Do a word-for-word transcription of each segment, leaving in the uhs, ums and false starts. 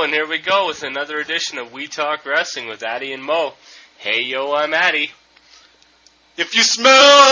and here we go with another edition of We Talk Wrestling with Addy and Mo. Hey, yo, I'm Addy. If you smell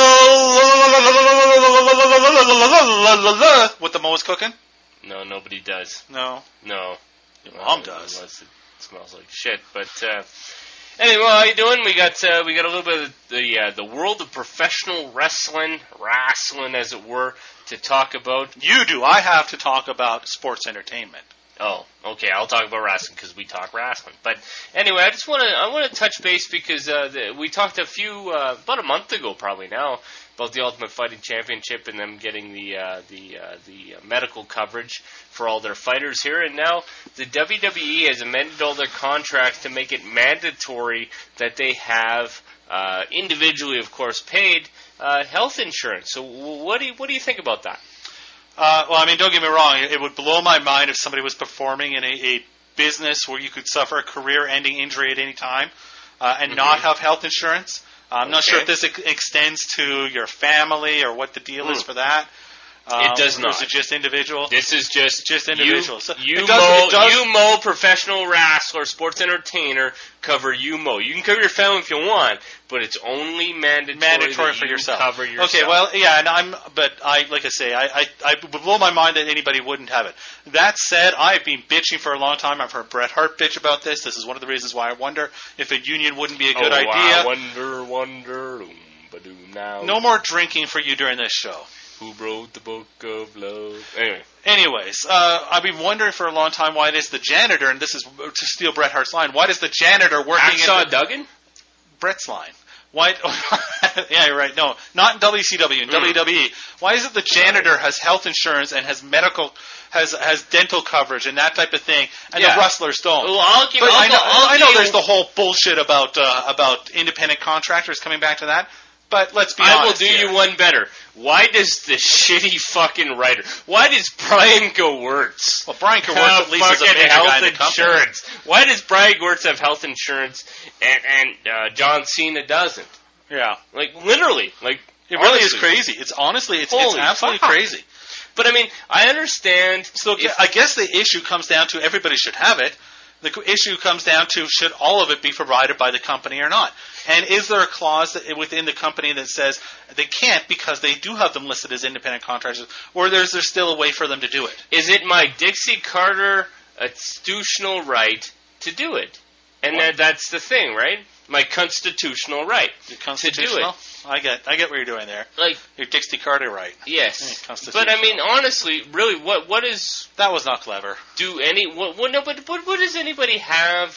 what the Mo is cooking? No, nobody does. No. No. Your mom uh, does. Unless it smells like shit. But uh, anyway, how you doing? We got uh, we got a little bit of the uh, the world of professional wrestling, wrestling as it were, to talk about. You do. I have to talk about sports entertainment. Oh, okay. I'll talk about wrestling because we talk wrestling. But anyway, I just want to I want to touch base because uh, the, we talked a few uh, about a month ago, probably now, about the Ultimate Fighting Championship and them getting the uh, the uh, the medical coverage for all their fighters here. And now the W W E has amended all their contracts to make it mandatory that they have uh, individually, of course, paid uh, health insurance. So what do you, what do you think about that? Uh, well, I mean, don't get me wrong. It would blow my mind if somebody was performing in a, a business where you could suffer a career-ending injury at any time uh, and mm-hmm. not have health insurance. I'm okay. not sure if this ex- extends to your family or what the deal mm. is for that. Um, it does not. Or is it just individual? This is just just individual. You, so you, it does, Mo, it does, you Mo, professional wrestler, sports entertainer, cover you Mo. You can cover your family if you want, but it's only mandatory, mandatory that for you yourself. Cover yourself. Okay, well, yeah, and I'm, but I, like I say, I, I, I would blow my mind that anybody wouldn't have it. That said, I've been bitching for a long time. I've heard Bret Hart bitch about this. This is one of the reasons why I wonder if a union wouldn't be a good oh, idea. I wonder, wonder, oom-ba-doo now. No more drinking for you during this show. Who wrote the book of love? Anyway. Anyways, uh, I've been wondering for a long time why it is the janitor, and this is to steal Bret Hart's line, why does the janitor working Hacksaw in... Duggan? Brett's line. Why? Yeah, you're right. No, not in W C W. In mm. W W E. Why is it the janitor has health insurance and has medical, has has dental coverage and that type of thing, and yeah. the wrestlers don't? Well, I'll give. But I'll I know, I'll I know give there's the whole bullshit about uh, about independent contractors coming back to that. But let's be honest. I will do here. you one better. Why does the shitty fucking writer? Why does Brian Gewirtz? Well, Brian Gewirtz at least is a fucking major health guy in the company. insurance. Why does Brian Gewirtz have health insurance and and uh, John Cena doesn't? Yeah, like literally, like it honestly. really is crazy. It's honestly, it's, it's absolutely fuck. crazy. But I mean, I understand. So if, I guess the issue comes down to everybody should have it. The issue comes down to should all of it be provided by the company or not? And is there a clause that, within the company that says they can't because they do have them listed as independent contractors, or is there still a way for them to do it? Is it my Dixie Carter constitutional right to do it? And that, that's the thing, right? My constitutional right Your constitutional? to do it. I get, I get what you're doing there. Like your Dixie Carter right. Yes, yeah, but I mean, honestly, really, what what is that was not clever. Do any what? what no, but what, what does anybody have?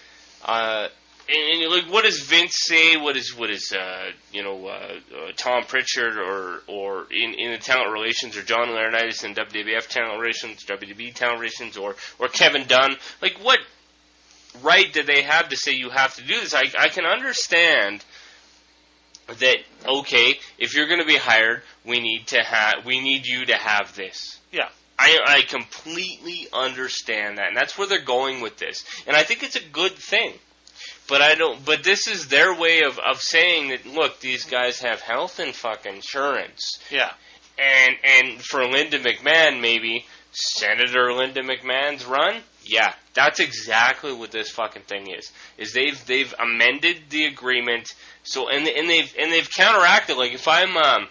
Uh, and, and like, what does Vince say? What is what is uh, you know uh, uh, Tom Pritchard or or in, in the talent relations or John Laurinaitis in W W F talent relations, W W E talent relations, or or Kevin Dunn? Like, what right do they have to say you have to do this? I I can understand that, okay, if you're going to be hired, we need to have we need you to have this. Yeah. I I completely understand that, and that's where they're going with this. And I think it's a good thing. But I don't but this is their way of, of saying that, look, these guys have health and fucking insurance. Yeah. And and for Linda McMahon, maybe Senator Linda McMahon's run, yeah, that's exactly what this fucking thing is. Is they've they've amended the agreement. So and and they've and they've counteracted. Like if I'm um,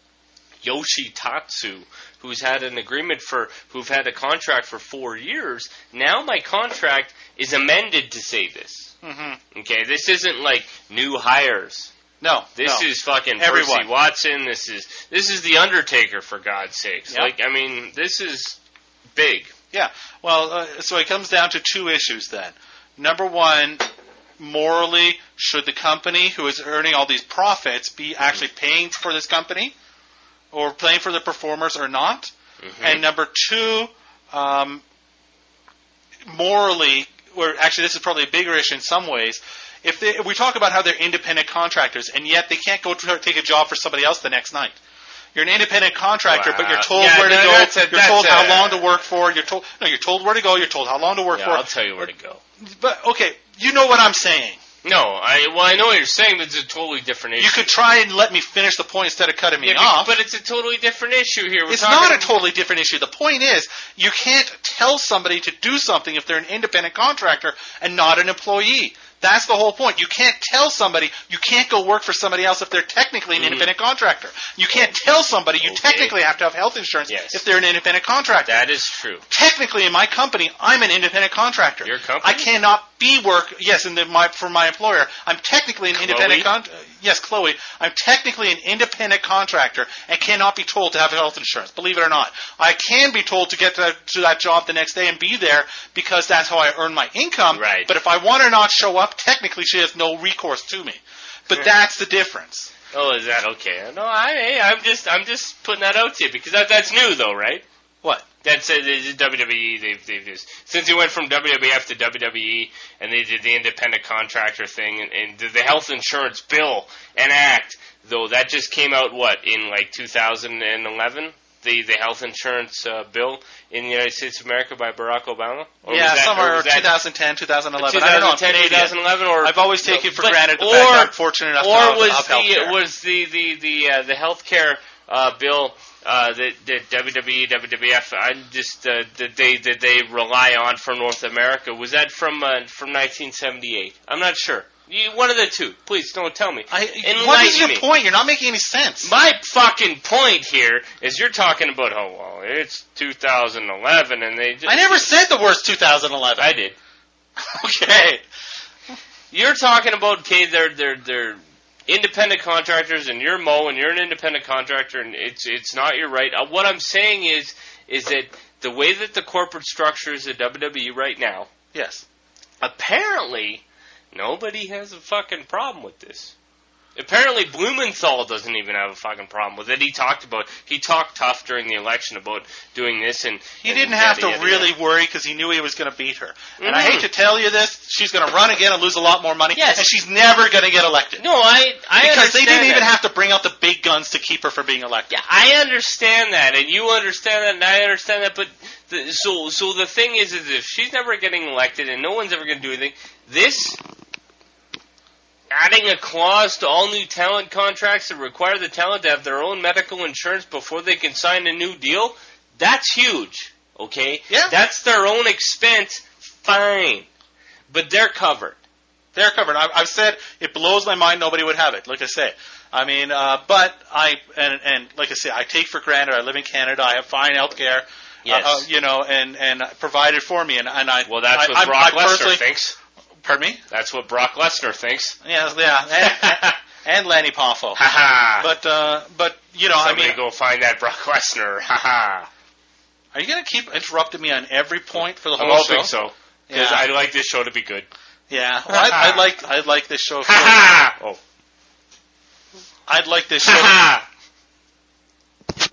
Yoshitatsu, who's had an agreement for, who've had a contract for four years, now my contract is amended to say this. Mm-hmm. Okay, this isn't like new hires. No, this no. is fucking Everyone. Percy Watson. This is this is the Undertaker, for God's sakes. Yep. Like I mean, this is big. Yeah. Well, uh, so it comes down to two issues then. Number one, morally, should the company who is earning all these profits be actually paying for this company or paying for the performers or not? Mm-hmm. And number two, um, morally, or actually this is probably a bigger issue in some ways, if, they, if we talk about how they're independent contractors and yet they can't go to take a job for somebody else the next night. You're an independent contractor, wow. but you're told yeah, where to no, go. That's a, you're that's told a, how long to work for. You're told no. You're told where to go. You're told how long to work yeah, for. I'll tell you where to go. But okay, you know what I'm saying. No, I well, I know what you're saying, but it's a totally different issue. You could try and let me finish the point instead of cutting me yeah, off. But it's a totally different issue here. We're it's talking not a totally different issue. The point is, you can't tell somebody to do something if they're an independent contractor and not an employee. That's the whole point. You can't tell somebody you can't go work for somebody else if they're technically an mm-hmm. independent contractor. You can't tell somebody you okay. technically have to have health insurance yes. if they're an independent contractor. That is true. Technically, in my company, I'm an independent contractor. Your company? I cannot be work. Yes, in the, my for my employer, I'm technically an Chloe? independent. Con- uh, yes, Chloe. I'm technically an independent contractor and cannot be told to have health insurance. Believe it or not, I can be told to get to, to that job the next day and be there because that's how I earn my income. Right. But if I want to not show up, technically she has no recourse to me. But that's the difference. Oh, is that okay? No, I, I'm just, I'm just putting that out to you because that, that's new, though, right? What? That's uh, the W W E. They've, they've just since he went from W W F to W W E, and they did the independent contractor thing, and, and the, the health insurance bill and act, though that just came out what in like two thousand eleven. The, the health insurance uh, bill in the United States of America by Barack Obama? Or yeah, that, somewhere twenty ten, twenty eleven. I don't know. twenty eleven, or I've always taken for but, granted the or, fact that I'm fortunate enough or to was have healthcare. the was the the the uh, the healthcare uh, bill uh, that, that W W E, W W F, I'm just uh, that they that they rely on for North America? Was that from uh, from nineteen seventy-eight? I'm not sure. You, one of the two. Please don't tell me. I, what is your me. point? You're not making any sense. My fucking point here is you're talking about, oh, well, it's two thousand eleven, and they just... I never said the worst two thousand eleven. I did. Okay. You're talking about, okay, they're, they're, they're independent contractors, and you're Mo, and you're an independent contractor, and it's it's not your right. Uh, what I'm saying is, is that the way that the corporate structure is at W W E right now... Yes. Apparently... Nobody has a fucking problem with this. Apparently Blumenthal doesn't even have a fucking problem with it. He talked about, he talked tough during the election about doing this, and he and didn't have yada, to yada, really yada. worry because he knew he was going to beat her. Mm-hmm. And I hate to tell you this, she's going to run again and lose a lot more money, yes. and she's never going to get elected. No, I, I because they didn't that. even have to bring out the big guns to keep her from being elected. Yeah, I understand that, and you understand that, and I understand that. But the, so, so the thing is, is if she's never getting elected, and no one's ever going to do anything, this. Adding a clause to all new talent contracts that require the talent to have their own medical insurance before they can sign a new deal, that's huge, okay? Yeah. That's their own expense, fine. But they're covered. They're covered. I, I've said it blows my mind nobody would have it, like I say. I mean, uh, but I, and, and like I say, I take for granted, I live in Canada, I have fine health care, yes. uh, uh, you know, and, and provided for me, and, and I... Well, that's I, what Brock I, I Lesnar thinks. Pardon me? That's what Brock Lesnar thinks. Yes, yeah, and, and Lanny Poffo. Ha ha. But, uh, but you know, Somebody I mean, go find that Brock Lesnar. Ha ha. Are you going to keep interrupting me on every point for the I'm whole show? I'm hoping so, because yeah. I'd like this show to be good. Yeah, well, I'd, I'd like I'd like this show. Ha ha. Oh, I'd like this show. Ha ha.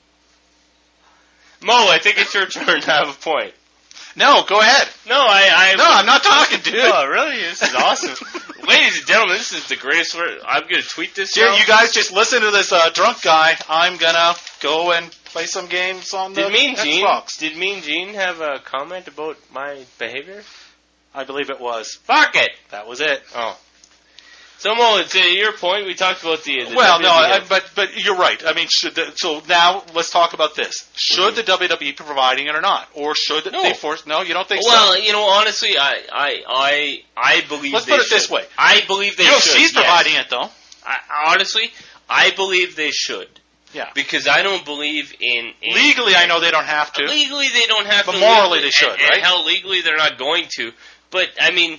Mo, I think it's your turn to have a point. No, go ahead. No, I, I... No, I'm not talking, dude. Oh, really? This is awesome. Ladies and gentlemen, this is the greatest word. I'm going to tweet this Dude, now. you guys just listen to this uh, drunk guy. I'm going to go and play some games on the did mean Xbox. Gene, did Mean Gene have a comment about my behavior? I believe it was. Fuck it! That was it. Oh. So, Mo, to your point, we talked about the... the well, W W E. no, I, but but you're right. I mean, should the, so now let's talk about this. Should mm-hmm. the W W E be providing it or not? Or should no. they force... No, you don't think well, so? Well, you know, honestly, I I, I, I believe let's they put it should. this way. I believe they you know, should. she's yes. providing it, though. I, honestly, I believe they should. Yeah. Because I don't believe in... in legally, I know they don't have to. Legally, they don't have but to. But morally, legally, they should, and, right? And hell, legally, they're not going to. But, I mean...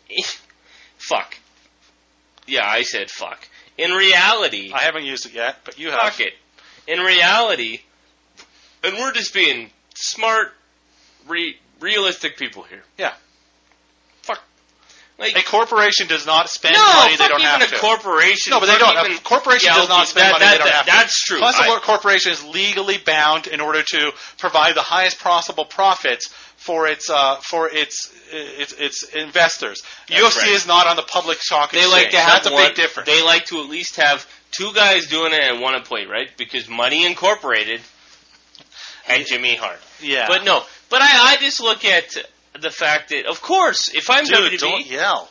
fuck. Yeah, I said fuck. In reality... I haven't used it yet, but you have. Fuck it. In reality, and we're just being smart, re- realistic people here. Yeah. Fuck. Like, a corporation does not spend no, money they don't even have a to. corporation. No, but they don't. Even, a corporation yeah, does not spend that, money that, they don't that, have that's to. true. Plus, I, a corporation is legally bound in order to provide the highest possible profits for its uh, for its its, its investors. U F C right. is not on the public stock exchange. They like to have That's one, a big difference. They like to at least have two guys doing it and one employee, right? Because Money Incorporated had Jimmy Hart. Yeah. But no. But I, I just look at the fact that, of course, if I'm Dude, W W E... don't yell.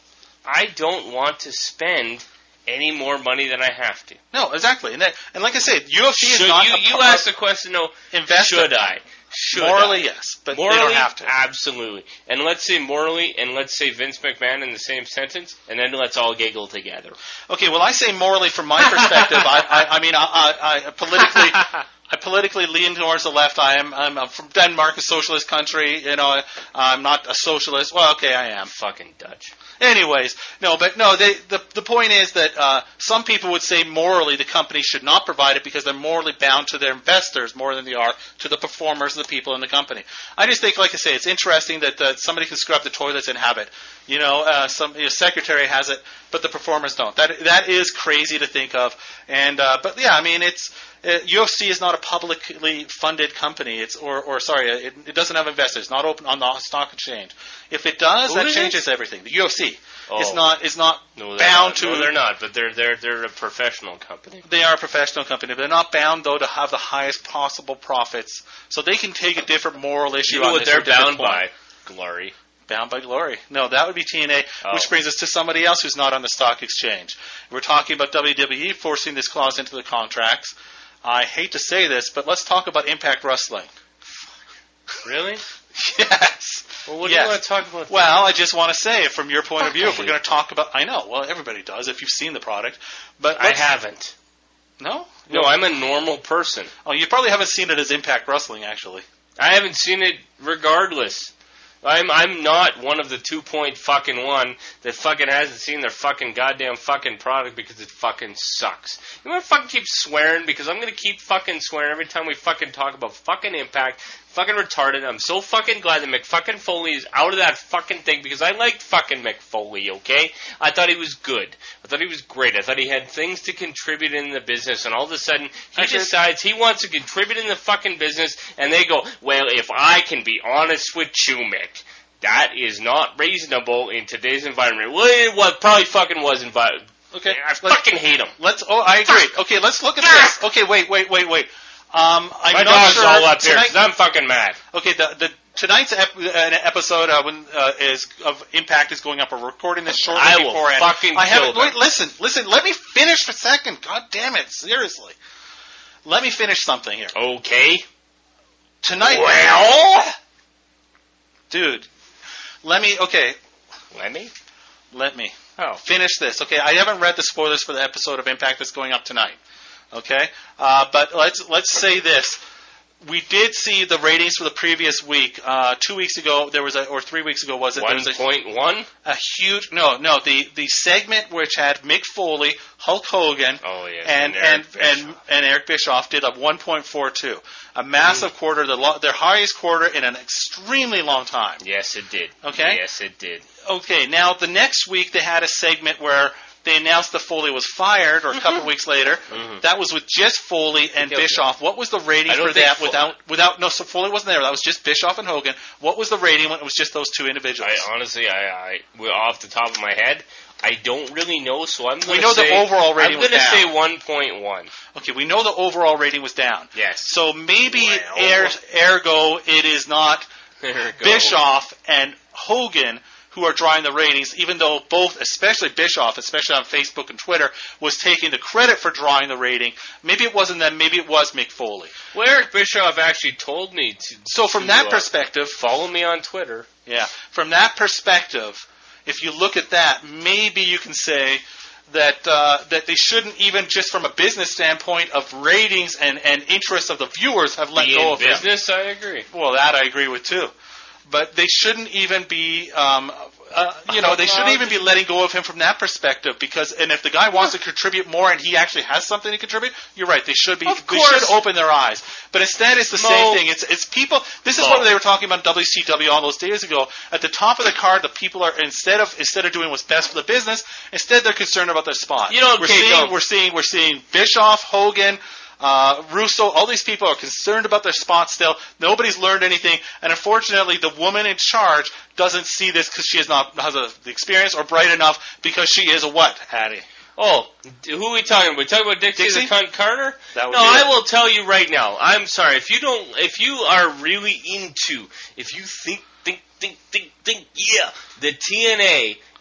I don't want to spend any more money than I have to. No, exactly. And that, and like I said, U F C Should is not you, a you pro- asked the question, though, investor. should I? Should Morally, I? yes, but morally, they don't have to. Absolutely. And let's say morally, and let's say Vince McMahon in the same sentence, and then let's all giggle together. Okay, well, I say morally from my perspective. I, I, I mean, I, I, I politically, I politically lean towards the left. I am, I'm, I'm from Denmark, a socialist country. You know, I'm not a socialist. Well, okay, I am. Fucking Dutch. Anyways, no, but no. They, the the point is that uh, some people would say morally the company should not provide it because they're morally bound to their investors more than they are to the performers and the people in the company. I just think, like I say, it's interesting that uh, somebody can scrub the toilets and have it. You know, uh, some your secretary has it, but the performers don't. That that is crazy to think of. And uh, but yeah, I mean, it's uh, U F C is not a publicly funded company. It's or or sorry, it, it doesn't have investors. It's not open on the stock exchange. If it does, Who that is changes it? everything. The U F C Oh. is not is not No, they're bound not. to. No, they're not. But they're they're they're a professional company. They are a professional company, but they're not bound though to have the highest possible profits. So they can take a different moral issue You know on what this. they're or a different bound point. by? Glory. Bound by glory. No, that would be T N A, Oh. which brings us to somebody else who's not on the stock exchange. We're talking about W W E forcing this clause into the contracts. I hate to say this, but let's talk about Impact Wrestling. Really? Yes. Well, what Yes. do you want to talk about? Well, I just want to say, from your point of Fuck, view, I if we're hate going to talk about, I know, well, everybody does if you've seen the product, but I let's- haven't. No, No, I'm a normal person. Oh, you probably haven't seen it as Impact Wrestling, actually. I haven't seen it regardless. I'm I'm not one of the two point fucking one that fucking hasn't seen their fucking goddamn fucking product because it fucking sucks. You want to fucking keep swearing because I'm gonna keep fucking swearing every time we fucking talk about fucking Impact. Fucking retarded. I'm so fucking glad that McFucking Foley is out of that fucking thing because I liked fucking Mick Foley, okay? I thought he was good. I thought he was great. I thought he had things to contribute in the business, and all of a sudden he Actually- decides he wants to contribute in the fucking business, and they go, well, if I can be honest with you, Mick, that is not reasonable in today's environment. Well, it was, probably fucking was environment. Okay, I let's- fucking hate him. Let's. Oh, I agree. Okay, let's look at this. Okay, wait, wait, wait, wait. Um, I'm My not dog's sure. all up here tonight- 'cause I'm fucking mad. Okay, the, the tonight's ep- an episode uh, when uh, is of Impact is going up. We're recording this shortly I will beforehand. fucking I haven't. kill them. Wait, listen, listen. Let me finish for a second. God damn it! Seriously, let me finish something here. Okay. Tonight, Well, dude. Let me. Okay, let me. let me Oh. finish this. Okay, I haven't read the spoilers for the episode of Impact that's going up tonight. Okay, uh, but let's let's say this. We did see the ratings for the previous week. Uh, two weeks ago, there was a, or three weeks ago, was it? There One was a, point one. a huge no, no. The the segment which had Mick Foley, Hulk Hogan, Oh yeah. and Eric and Bischoff. and, and Eric Bischoff did a one point four two, a massive quarter, the lo- their highest quarter in an extremely long time. Yes, it did. Okay. Yes, it did. Okay, now the next week they had a segment where they announced that Foley was fired, or a couple weeks later. Mhm. That was with just Foley and Okay, okay. Bischoff. What was the rating I don't for think that Fo- without without no? So Foley wasn't there. That was just Bischoff and Hogan. What was the rating when it was just those two individuals? I honestly, I, I, well, off the top of my head, I don't really know. So I'm going We to know the say overall rating I'm was going to down. say one point one. Okay, we know the overall rating was down. Yes. So maybe Well. er, ergo it is not There we go. Bischoff and Hogan who are drawing the ratings, even though both, especially Bischoff, especially on Facebook and Twitter, was taking the credit for drawing the rating. Maybe it wasn't them, maybe it was Mick Foley. Well, Eric Bischoff actually told me to. So from to, that uh, perspective, follow me on Twitter. yeah, from that perspective, if you look at that, maybe you can say that uh, that they shouldn't even, just from a business standpoint of ratings and, and interest of the viewers, have let Be go in of him. business, I agree. Well, that I agree with too. But they shouldn't even be, um, uh, you know, they shouldn't even be letting go of him from that perspective. Because, and if the guy wants to contribute more and he actually has something to contribute, you're right. They should be. Of They course. should open their eyes. But instead, it's the Mo. same thing. It's it's people. This is Mo. what they were talking about in W C W all those days ago. At the top of the card, the people are instead of instead of doing what's best for the business, instead they're concerned about their spot. You know, we're okay, seeing no. we're seeing we're seeing Bischoff, Hogan. Uh, Russo, all these people are concerned about their spot still. Nobody's learned anything, and unfortunately, the woman in charge doesn't see this because she is not has a, the experience or bright enough because she is a what, Hattie? Oh, who are we talking about? We talking about Dixie, Dixie? the cunt Carter? That would No, be I it. will tell you right now. I'm sorry if you don't. If you are really into, if you think, think, think, think, think, yeah, the T N A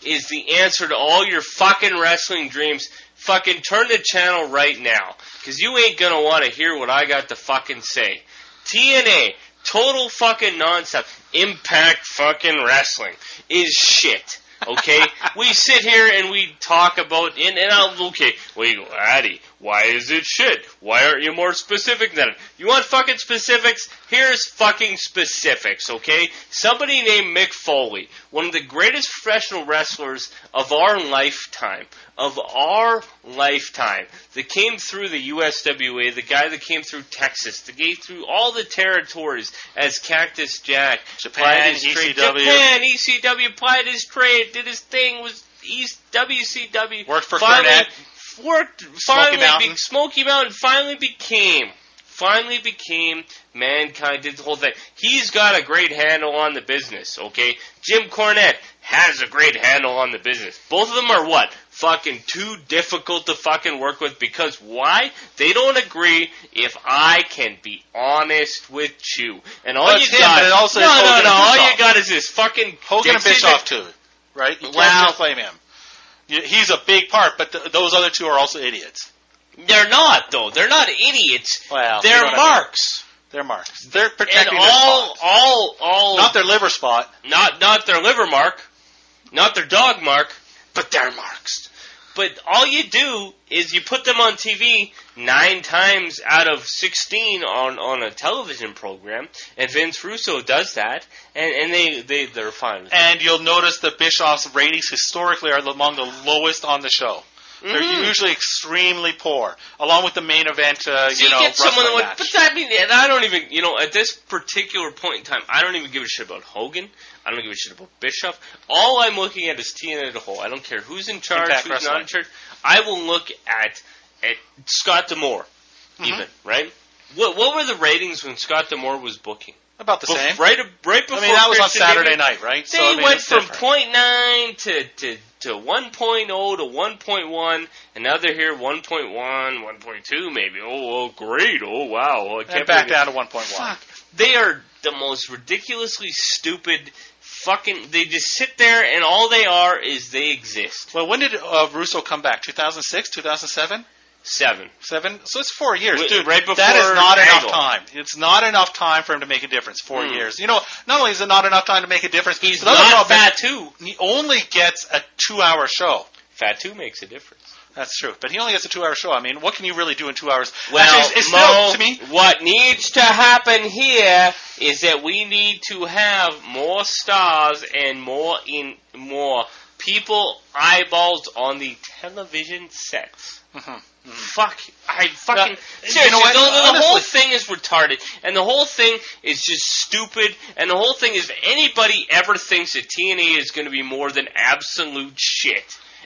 is the answer to all your fucking wrestling dreams. Fucking turn the channel right now, because you ain't going to want to hear what I got to fucking say. T N A, total fucking nonsense. Impact fucking Wrestling is shit. Okay? We sit here and we talk about, and, and I'll, okay, well, you go, Addy, why is it shit? Why aren't you more specific than it? You want fucking specifics? Here's fucking specifics, okay? Somebody named Mick Foley, one of the greatest professional wrestlers of our lifetime, of our lifetime, that came through the U S W A, the guy that came through Texas, that came through all the territories as Cactus Jack. Japan, E C W. Japan, E C W, plied his trade, did his thing, was East W C W. Worked for finally, Cornette. Worked, Smoky finally, Mountain. Be, Smoky Mountain finally became, finally became Mankind, did the whole thing. He's got a great handle on the business, okay? Jim Cornette has a great handle on the business. Both of them are what? Fucking too difficult to fucking work with, because why? They don't agree if I can be honest with you. And all Well, you it's him, got, but it also no, is no, Hogan no, and all Bischoff. you got is this fucking Hogan and Dixie Bischoff that- too, right? You Wow. can't blame him. You- He's a big part, but th- those other two are also idiots. They're not, though. They're not idiots. Well, you They're know what I mean. marks. They're marks. They're And protecting all, their spot. all, all, Not their liver spot. not, not their liver mark, not their dog mark, but their marks. But all you do is you put them on T V nine times out of sixteen on, on a television program, and Vince Russo does that, and, and they, they, they're fine with it. And you'll notice that Bischoff's ratings historically are among the lowest on the show. They're Mhm. usually extremely poor, along with the main event, uh, So you know, get someone that wrestling would, match. but that, I mean, and I don't even, you know, at this particular point in time, I don't even give a shit about Hogan. I don't give a shit about Bischoff. All I'm looking at is T N A as a whole. I don't care who's in charge, Impact who's Wrestling. not in charge. I will look at at Scott D'Amore, Mhm. even right. What what were the ratings when Scott D'Amore was booking? About the Bef- same. Right, right before. I mean, that was on Christian Saturday David, night, right? They so, I mean, went it's from different. point nine to to to one point oh to one point one, and now they're here one point one, one point two maybe. Oh, oh, great! Oh, wow! Oh, I can't And back believe it. down to one point one. Fuck. They are the most ridiculously stupid fucking. They just sit there and all they are is they exist. Well, when did uh, Russo come back? two thousand six, two thousand seven? Seven. Seven? So it's four years. Wi- Dude, right before that is not Angle. enough time. It's not enough time for him to make a difference. Four Hmm. years. You know, not only is it not enough time to make a difference, He's the other not problem is fat too. he only gets a two-hour show. Fat two makes a difference. That's true. But he only gets a two-hour show. I mean, what can you really do in two hours? Well, Actually, it's, it's Mo, still, to me, what needs to happen here is that we need to have more stars and more in more people eyeballs on the television sets. Mhm. Fuck, I fucking Now, seriously. you know what? The, the- the whole Honestly- thing is retarded, and the whole thing is just stupid. And the whole thing is, if anybody ever thinks that T N A is going to be more than absolute shit,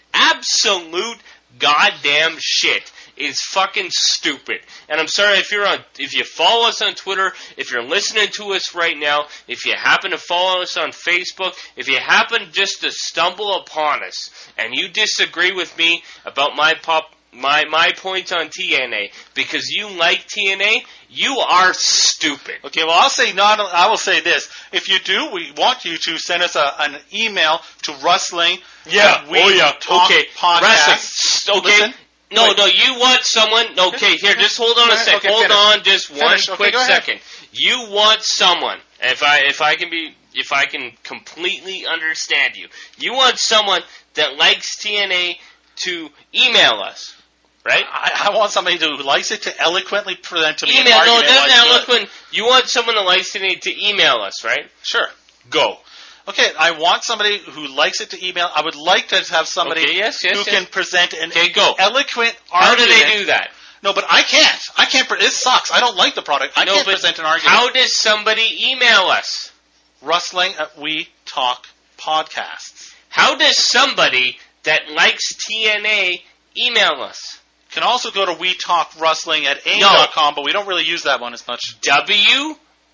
absolute goddamn shit, is fucking stupid. And I'm sorry if you're on, if you follow us on Twitter, if you're listening to us right now, if you happen to follow us on Facebook, if you happen just to stumble upon us and you disagree with me about my pop. My my points on T N A, because you like T N A, you are stupid. Okay, well, I'll say not. I will say this: if you do, we want you to send us a, an email to wrestling. at We oh yeah, Talk okay, Podcast. wrestling. Okay, Listen. no, Wait. no, you want someone? Okay, here, just hold on a Alright, sec. okay, hold finish. on, just one Finish. Okay, quick go ahead. second. You want someone? If I if I can be if I can completely understand you, you want someone that likes T N A to email us. Right? I, I want somebody who likes it to eloquently present to me Email, an no, argument. doesn't why that it's look good. when you want someone that likes T N A to email us, right? Sure. Go. Okay, I want somebody who likes it to email. I would like to have somebody Okay, yes, yes, who yes. can present an Okay, go. eloquent How argument. do they do that? No, but I can't. I can't. Pre- it sucks. I don't like the product. I No, can't but present an argument. How does somebody email us? Wrestling at We Talk Podcasts. How does somebody that likes T N A email us? Can also go to We Talk Wrestling at A I M dot com, but we don't really use that one as much. W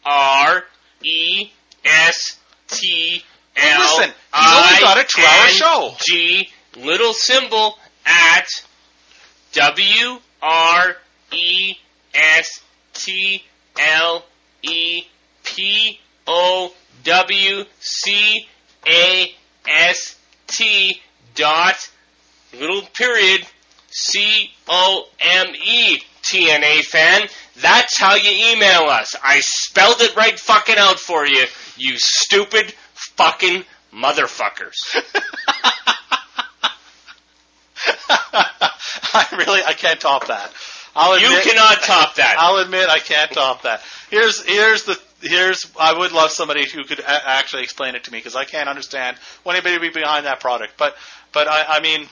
R E S T L Listen, he's only got a two-hour show. G little symbol at W R E S T L E P O W C A S T dot, little period, C O M E, T N A fan. That's how you email us. I spelled it right fucking out for you, you stupid fucking motherfuckers. I really, I can't top that. I'll admit, you cannot top that. I'll admit I can't top that. Here's here's the here's I would love somebody who could a- actually explain it to me because I can't understand what anybody would be behind that product. But but I, I mean,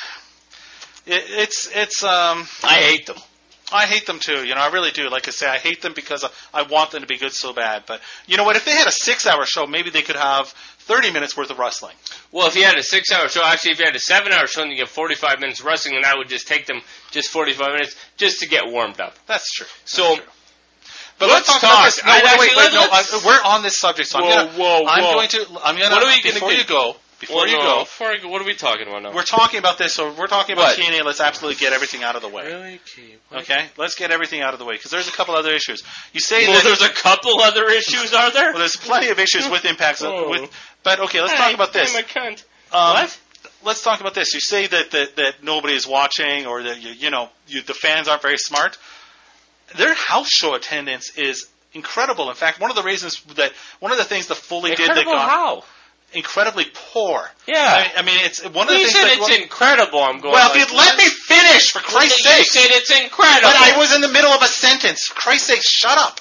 it, it's it's um I hate them. I hate them too. You know, I really do. Like I say, I hate them because I want them to be good so bad. But you know what? If they had a six-hour show, maybe they could have thirty minutes worth of wrestling. Well, if you had a six-hour show, actually, if you had a seven-hour show and you get forty-five minutes of wrestling, then I would just take them just forty-five minutes just to get warmed up. That's true. That's so, true. But let's, let's talk, talk. about this. No, I'd wait, wait, wait. actually, No, I, we're on this subject, so whoa, I'm gonna. Whoa, I'm whoa. going to. I'm gonna. What are we gonna before do? you go? Before well, you no, go. Before I go, what are we talking about now? We're talking about this, so we're talking about What? T N A. Let's absolutely get everything out of the way. Really? Okay. What? Okay, let's get everything out of the way because there's a couple other issues. You say Well, that there's a couple other issues, are there? well, there's plenty of issues with impacts. Oh. With, but okay, let's Hey, talk about this. I'm a cunt. Um, What? Let's talk about this. You say that that, that nobody is watching, or that you, you know you, the fans aren't very smart. Their house show attendance is incredible. In fact, one of the reasons that one of the things that Foley did that Incredible got how? incredibly poor. Yeah. I, I mean, it's one of Well, the you things. said that, it's incredible. I'm going. well, like, if you'd let me finish, for Christ's you sake. said it's incredible. But I was in the middle of a sentence. For Christ's sake, shut up.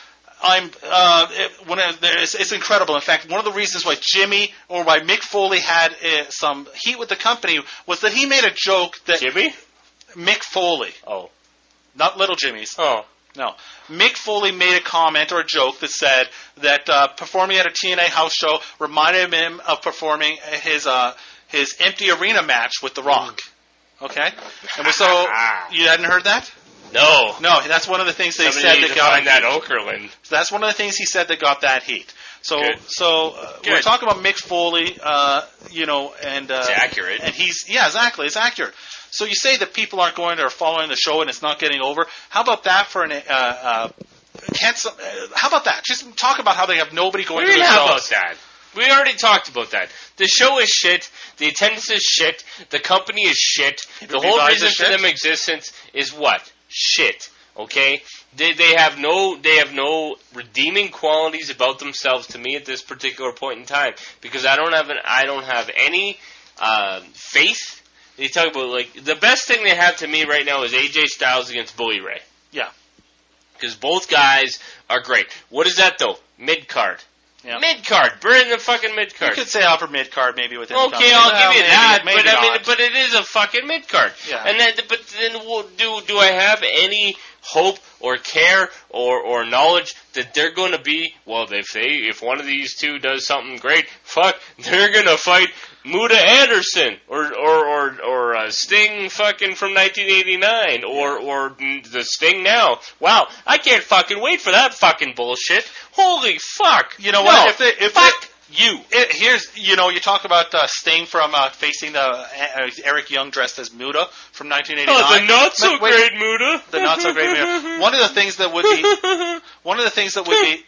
I'm. Uh, it, when I, it's, it's incredible. In fact, one of the reasons why Jimmy or why Mick Foley had uh, some heat with the company was that he made a joke that Jimmy? Mick Foley, Oh. not Little Jimmy's. Oh. No. Mick Foley made a comment or a joke that said that uh, performing at a T N A house show reminded him of performing his uh, his empty arena match with The Rock. Okay? And so, you hadn't heard that? No. No, that's one of the things they Somebody said needs that to got find that heat. Okerlund. So that's one of the things he said that got that heat. So, Good. so uh, Good. we're talking about Mick Foley, uh, you know, and uh, It's accurate. and he's yeah, exactly, it's accurate. So you say that people aren't going or following the show and it's not getting over. How about that for an? Uh, uh, can't some, uh, how about that? Just talk about how they have nobody going We to the didn't have shows. about that. We already talked about that. The show is shit. The attendance is shit. The company is shit. The whole Everybody's reason a for shit? them existence is what? Shit. Okay? They they have no they have no redeeming qualities about themselves to me at this particular point in time because I don't have an I don't have any uh, faith. They talk about like the best thing they have to me right now is A J Styles against Bully Ray. Yeah. Because both guys are great. What is that though? Mid card. Yeah. Mid card. Burn the fucking mid You card. could say upper mid card maybe within the Okay, company. I'll Well, give you maybe- that, maybe but I mean, not. but it is a fucking mid card. Yeah. And then, but then, we'll do do I have any hope or care or or knowledge that they're going to be? Well, if they if one of these two does something great, fuck, they're gonna fight Muta Anderson or or or or uh, Sting fucking from nineteen eighty-nine or or the Sting now. Wow, I can't fucking wait for that fucking bullshit. Holy fuck! You know No, what? If they, if fuck they, you. It, here's, you know, you talk about uh, Sting from uh, facing the uh, Eric Young dressed as Muta from nineteen eighty-nine. Oh, the not so But wait, great Muta. The not so great Muta. One of the things that would be, one of the things that would be,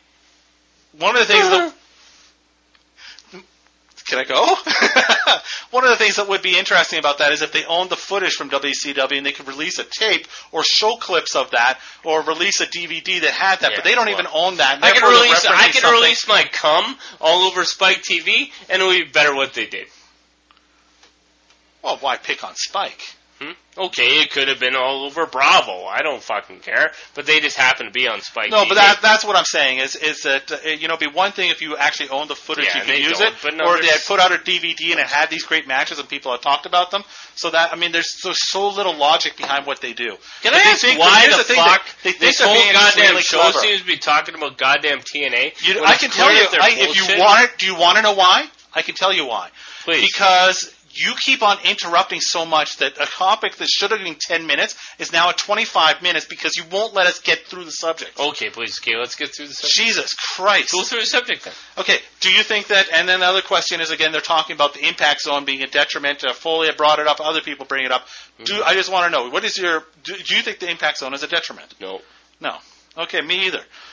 one of the things that. Can I go? One of the things that would be interesting about that is if they owned the footage from W C W and they could release a tape or show clips of that or release a D V D that had that, Yeah, but they don't well, even own that. I can Therefore, the release. reference I is can something- release my cum all over Spike T V, and it would be better what they did. Well, why pick on Spike? Hmm? Okay, it could have been all over Bravo. I don't fucking care. But they just happen to be on Spike No, T V. but that, that's what I'm saying is is that uh, you know, it'd be one thing if you actually owned the footage, Yeah, you could they use don't, it, but no, or if they had there's- put out a D V D and it had these great matches and people had talked about them. So that I mean, there's so, so little logic behind what they do. Can But I they ask think- why here's the, thing, fuck they, they think this they're whole being goddamn really show clever. seems to be talking about goddamn T N A? You, when I it's can tell clear you that they're I, if you bullshit? want it. Do you want to know why? I can tell you why. Please. Because you keep on interrupting so much that a topic that should have been ten minutes is now at twenty-five minutes because you won't let us get through the subject. Okay, please, okay, let's get through the subject. Jesus Christ. Go through the subject then. Okay, do you think that, and then the other question is, again, they're talking about the impact zone being a detriment. Uh, Foley had brought it up, other people bring it up. Do Mm-hmm. I just want to know, what is your, do, do you think the impact zone is a detriment? No. No. Okay, me either.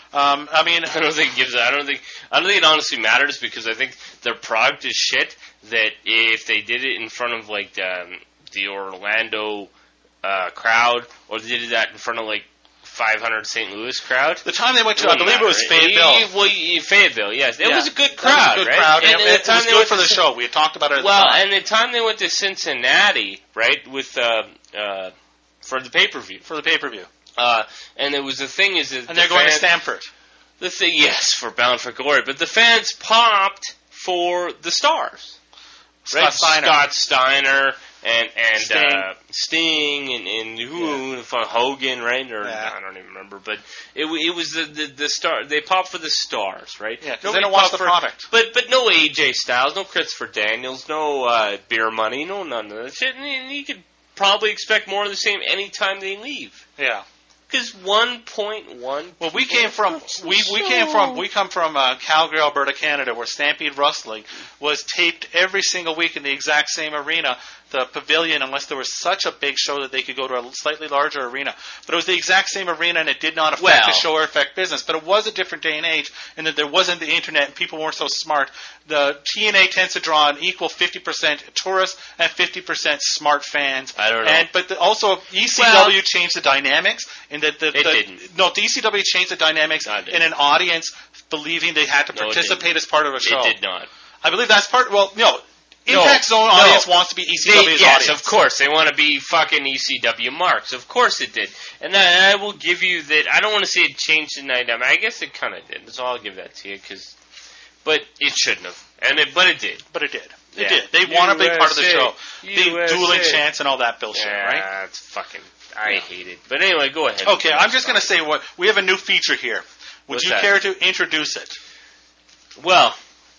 Um, I mean, I don't think it gives. I don't think. I don't think it honestly matters because I think their product is shit. That if they did it in front of like um, the Orlando uh, crowd, or they did that in front of like five hundred Saint Louis crowd. The time they went to, I believe it was Fayetteville. Well, Fayetteville, yes, it yeah, was a good crowd. It was a good right? crowd, and, and, and and it, it was good for the show. We had talked about it. At well, the time. and the time they went to Cincinnati, right, with uh, uh, for the pay per view, for the pay per view, uh, and it was the thing is that and the they're going fans, to Stamford. The thing, yes, for Bound for Glory, but the fans popped for the stars. Scott Right? Steiner. Scott Steiner and and Sting, uh, Sting and, and who yeah. Hogan, right? Or yeah. I don't even remember, but it it was the, the the star. They popped for the stars, right? Yeah, because they don't watch the for, product. But but no A J Styles, no Christopher Daniels, no uh, Beer Money, no none of that shit. And you could probably expect more of the same anytime they leave. Yeah. Because one point one. Well, we came from we, we came from we come from uh, Calgary, Alberta, Canada, where Stampede Wrestling was taped every single week in the exact same arena, the Pavilion, unless there was such a big show that they could go to a slightly larger arena. But it was the exact same arena, and it did not affect well, the show or affect business. But it was a different day and age, in that there wasn't the internet, and people weren't so smart. The T N A tends to draw an equal fifty percent tourists and fifty percent smart fans. I don't know. And but the, also E C W well, changed the dynamics in that the, it the didn't. no the E C W changed the dynamics in an audience believing they had to no, participate as part of a show. It did not. I believe that's part. Well, no. No, Impact's own no. audience wants to be E C W's they, yes, audience. of course. They want to be fucking E C W marks. Of course it did. And I, I will give you that. I don't want to say it changed the night. I mean, I guess it kind of did. So I'll give that to you. Cause, but it shouldn't have. And it, But it did. But it did. It Yeah. did. They want to be part of the show. U The S A. dueling chants and all that bullshit, yeah, right? It's fucking... I yeah. hate it. But anyway, go ahead. Okay, I'm just going to say what we have a new feature here. Would What's you that? care to introduce it? Well...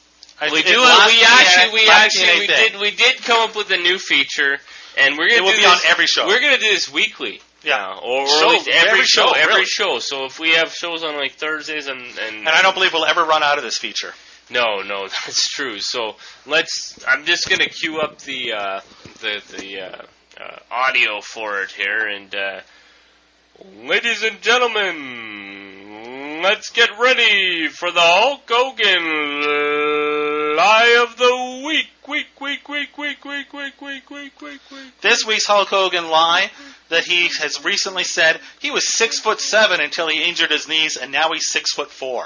I, We it do. We last actually, we last actually, we T N A did, we did come up with a new feature, and we're gonna It will do be this, on every show. We're gonna do this weekly, Yeah. now, or, or Show- at least every, every show, show, every really. show. So if we have shows on like Thursdays and and, And I don't believe we'll ever run out of this feature. no, no, that's true. So let's. I'm just gonna cue up the uh, the the uh, uh, audio for it here, and uh, ladies and gentlemen, let's get ready for the Hulk Hogan Lie of the Week. Week, week, week, week, week, week, week, week, week, week. This week's Hulk Hogan lie that he has recently said he was six foot seven until he injured his knees, and now he's six foot four.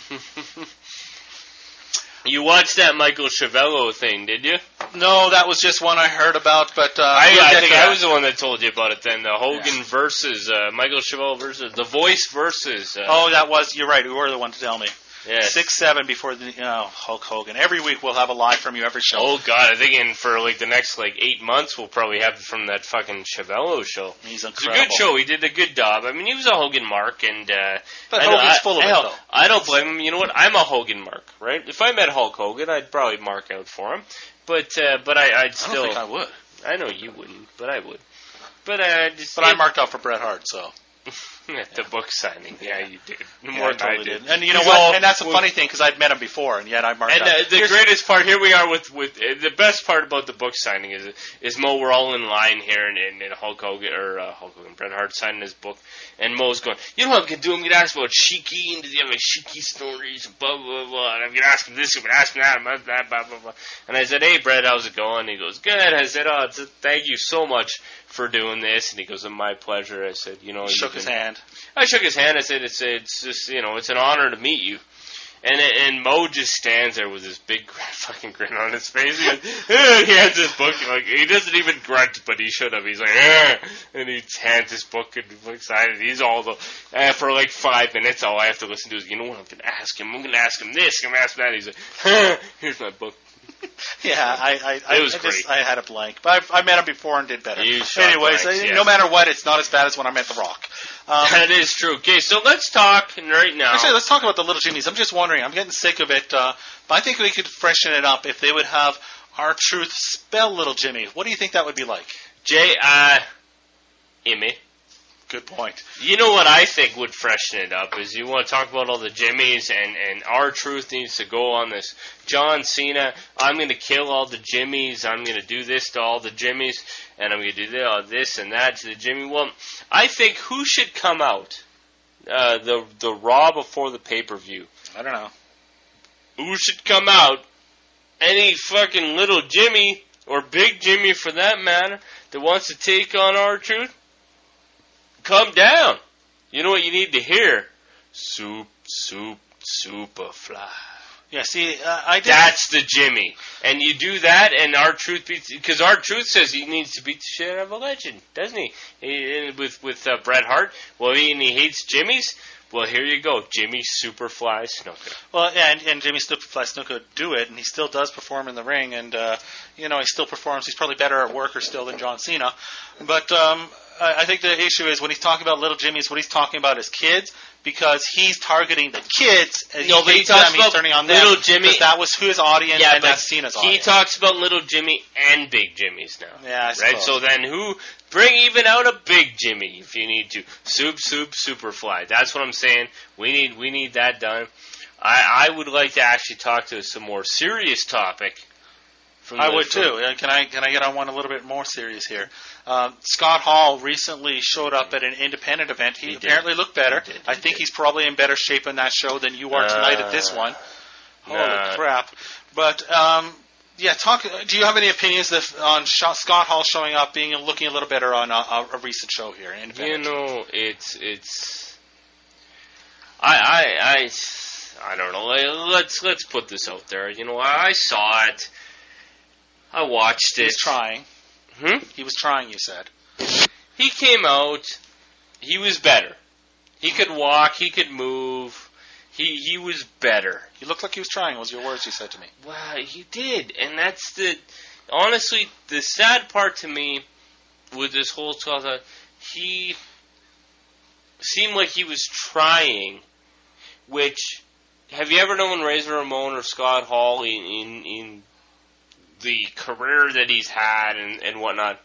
You watched that Michael Chavello thing, did you? No, that was just one I heard about, but uh, I, we'll I get think to I that. was the one that told you about it then. The Hogan versus uh, Michael Chavello versus The Voice versus. Uh, Oh, that was. You're right. You were the one to tell me. yes. Six seven before the oh, Hulk Hogan. Every week we'll have a lie from you every show. Oh God! I think in for like the next like eight months we'll probably have it from that fucking Chavello show. He's It's incredible. a good show. He did a good job. I mean, he was a Hogan mark, and uh, But I know- Hogan's I- full of it, hell, though. I don't blame him. You know what? I'm a Hogan mark, right? If I met Hulk Hogan, I'd probably mark out for him. But uh, but I, I'd I still. don't think I would. I know you wouldn't, but I would. But uh, just But I marked out for Bret Hart, so. at the book signing. Yeah, you did Yeah, more I than totally I did. did. And you know He's what? all- and that's the well, funny thing, because I'd met him before, and yet I marked And out. uh, the Here's- greatest part, here we are with with uh, the best part about the book signing is is Mo. We're all in line here, and, and, and Hulk Hogan or uh, Hulk Hogan, Bret Hart signing his book, and Mo's going, you know what I'm gonna do? I'm gonna ask about Shiki and the other Shiki stories, and blah blah blah. And I'm gonna ask him this, I'm gonna ask him that, blah blah blah blah. blah. And I said, hey Bret, how's it going? And he goes, good. I said, oh, it's a, thank you so much for doing this. And he goes, my pleasure. I said, you know, you shook can, his hand. I shook his hand. I said, "It's it's just you know, it's an honor to meet you." And and Mo just stands there with this big fucking grin on his face. He, goes, eh, he hands his book like he doesn't even grunt, but he should have. He's like, eh, and he hands his book and he's excited. He's all the uh, for like five minutes. All I have to listen to is, you know what? I'm gonna ask him. I'm gonna ask him this. I'm gonna ask him that. He's like, eh, here's my book. Yeah, I I, I, It was I just great. I had a blank, but I, I met him before and did better. You shot Anyways, blanks, uh, yes. no matter what, it's not as bad as when I met The Rock. Um, That is true. Okay, so let's talk right now. Actually, let's talk about the Little Jimmies. I'm just wondering. I'm getting sick of it, uh, but I think we could freshen it up if they would have R-Truth spell Little Jimmy. What do you think that would be like? J I M E. Good point. You know what I think would freshen it up is you want to talk about all the Jimmies, and, and R-Truth needs to go on this John Cena, I'm going to kill all the Jimmies, I'm going to do this to all the Jimmies, and I'm going to do this, all this and that to the Jimmy. Well, I think who should come out? uh, the the Raw before the pay per view? I don't know. Who should come out? Any fucking little Jimmy or Big Jimmy for that matter that wants to take on R-Truth? Come down. You know what you need to hear? Soup, soup, Superfly. Yeah, see, uh, I did. That's the Jimmy. And you do that, and R-Truth beats... Because R-Truth says he needs to beat the shit out of a legend, doesn't he? he with with uh, Bret Hart. Well, he, and he hates Jimmys. Well, here you go. Jimmy Superfly Snuka. Well, yeah, and, and Jimmy Superfly Snuka do it, and he still does perform in the ring, and, uh, you know, he still performs. He's probably better at worker still than John Cena. But um, I, I think the issue is when he's talking about little Jimmys, what he's talking about is kids, because he's targeting the kids, and No, he but he hates talks them, he's about turning on little them, Jimmy. because that was his audience, Yeah, and but that's Cena's he audience. talks about little Jimmy and Big Jimmy's now. Yeah, I right. suppose. So then, who bring even out a Big Jimmy if you need to? Soup, soup, Superfly. That's what I'm saying. We need we need that done. I, I would like to actually talk to some more serious topic. From I the, would from, too. Uh, Can I can I get on one a little bit more serious here? Um, Scott Hall recently showed up at an independent event. He, He did. apparently looked better. He did, he I think did. he's probably in better shape in that show than you are tonight at this Uh, one. Holy nah. crap! But um, yeah, talk. Do you have any opinions that, on Sh- Scott Hall showing up, being looking a little better on a, a, a recent show here? You Independent? know, it's it's. I I I I don't know. Let's let's put this out there. You know, I saw it. I watched He it. was trying. Hmm? He was trying. You said. He came out. He was better. He could walk. He could move. He he was better. He looked like he was trying. Was your words you said to me? Wow, he did, and that's the honestly the sad part to me with this whole stuff. That he seemed like he was trying. Which have you ever known Razor Ramon or Scott Hall in in, in the career that he's had and, and whatnot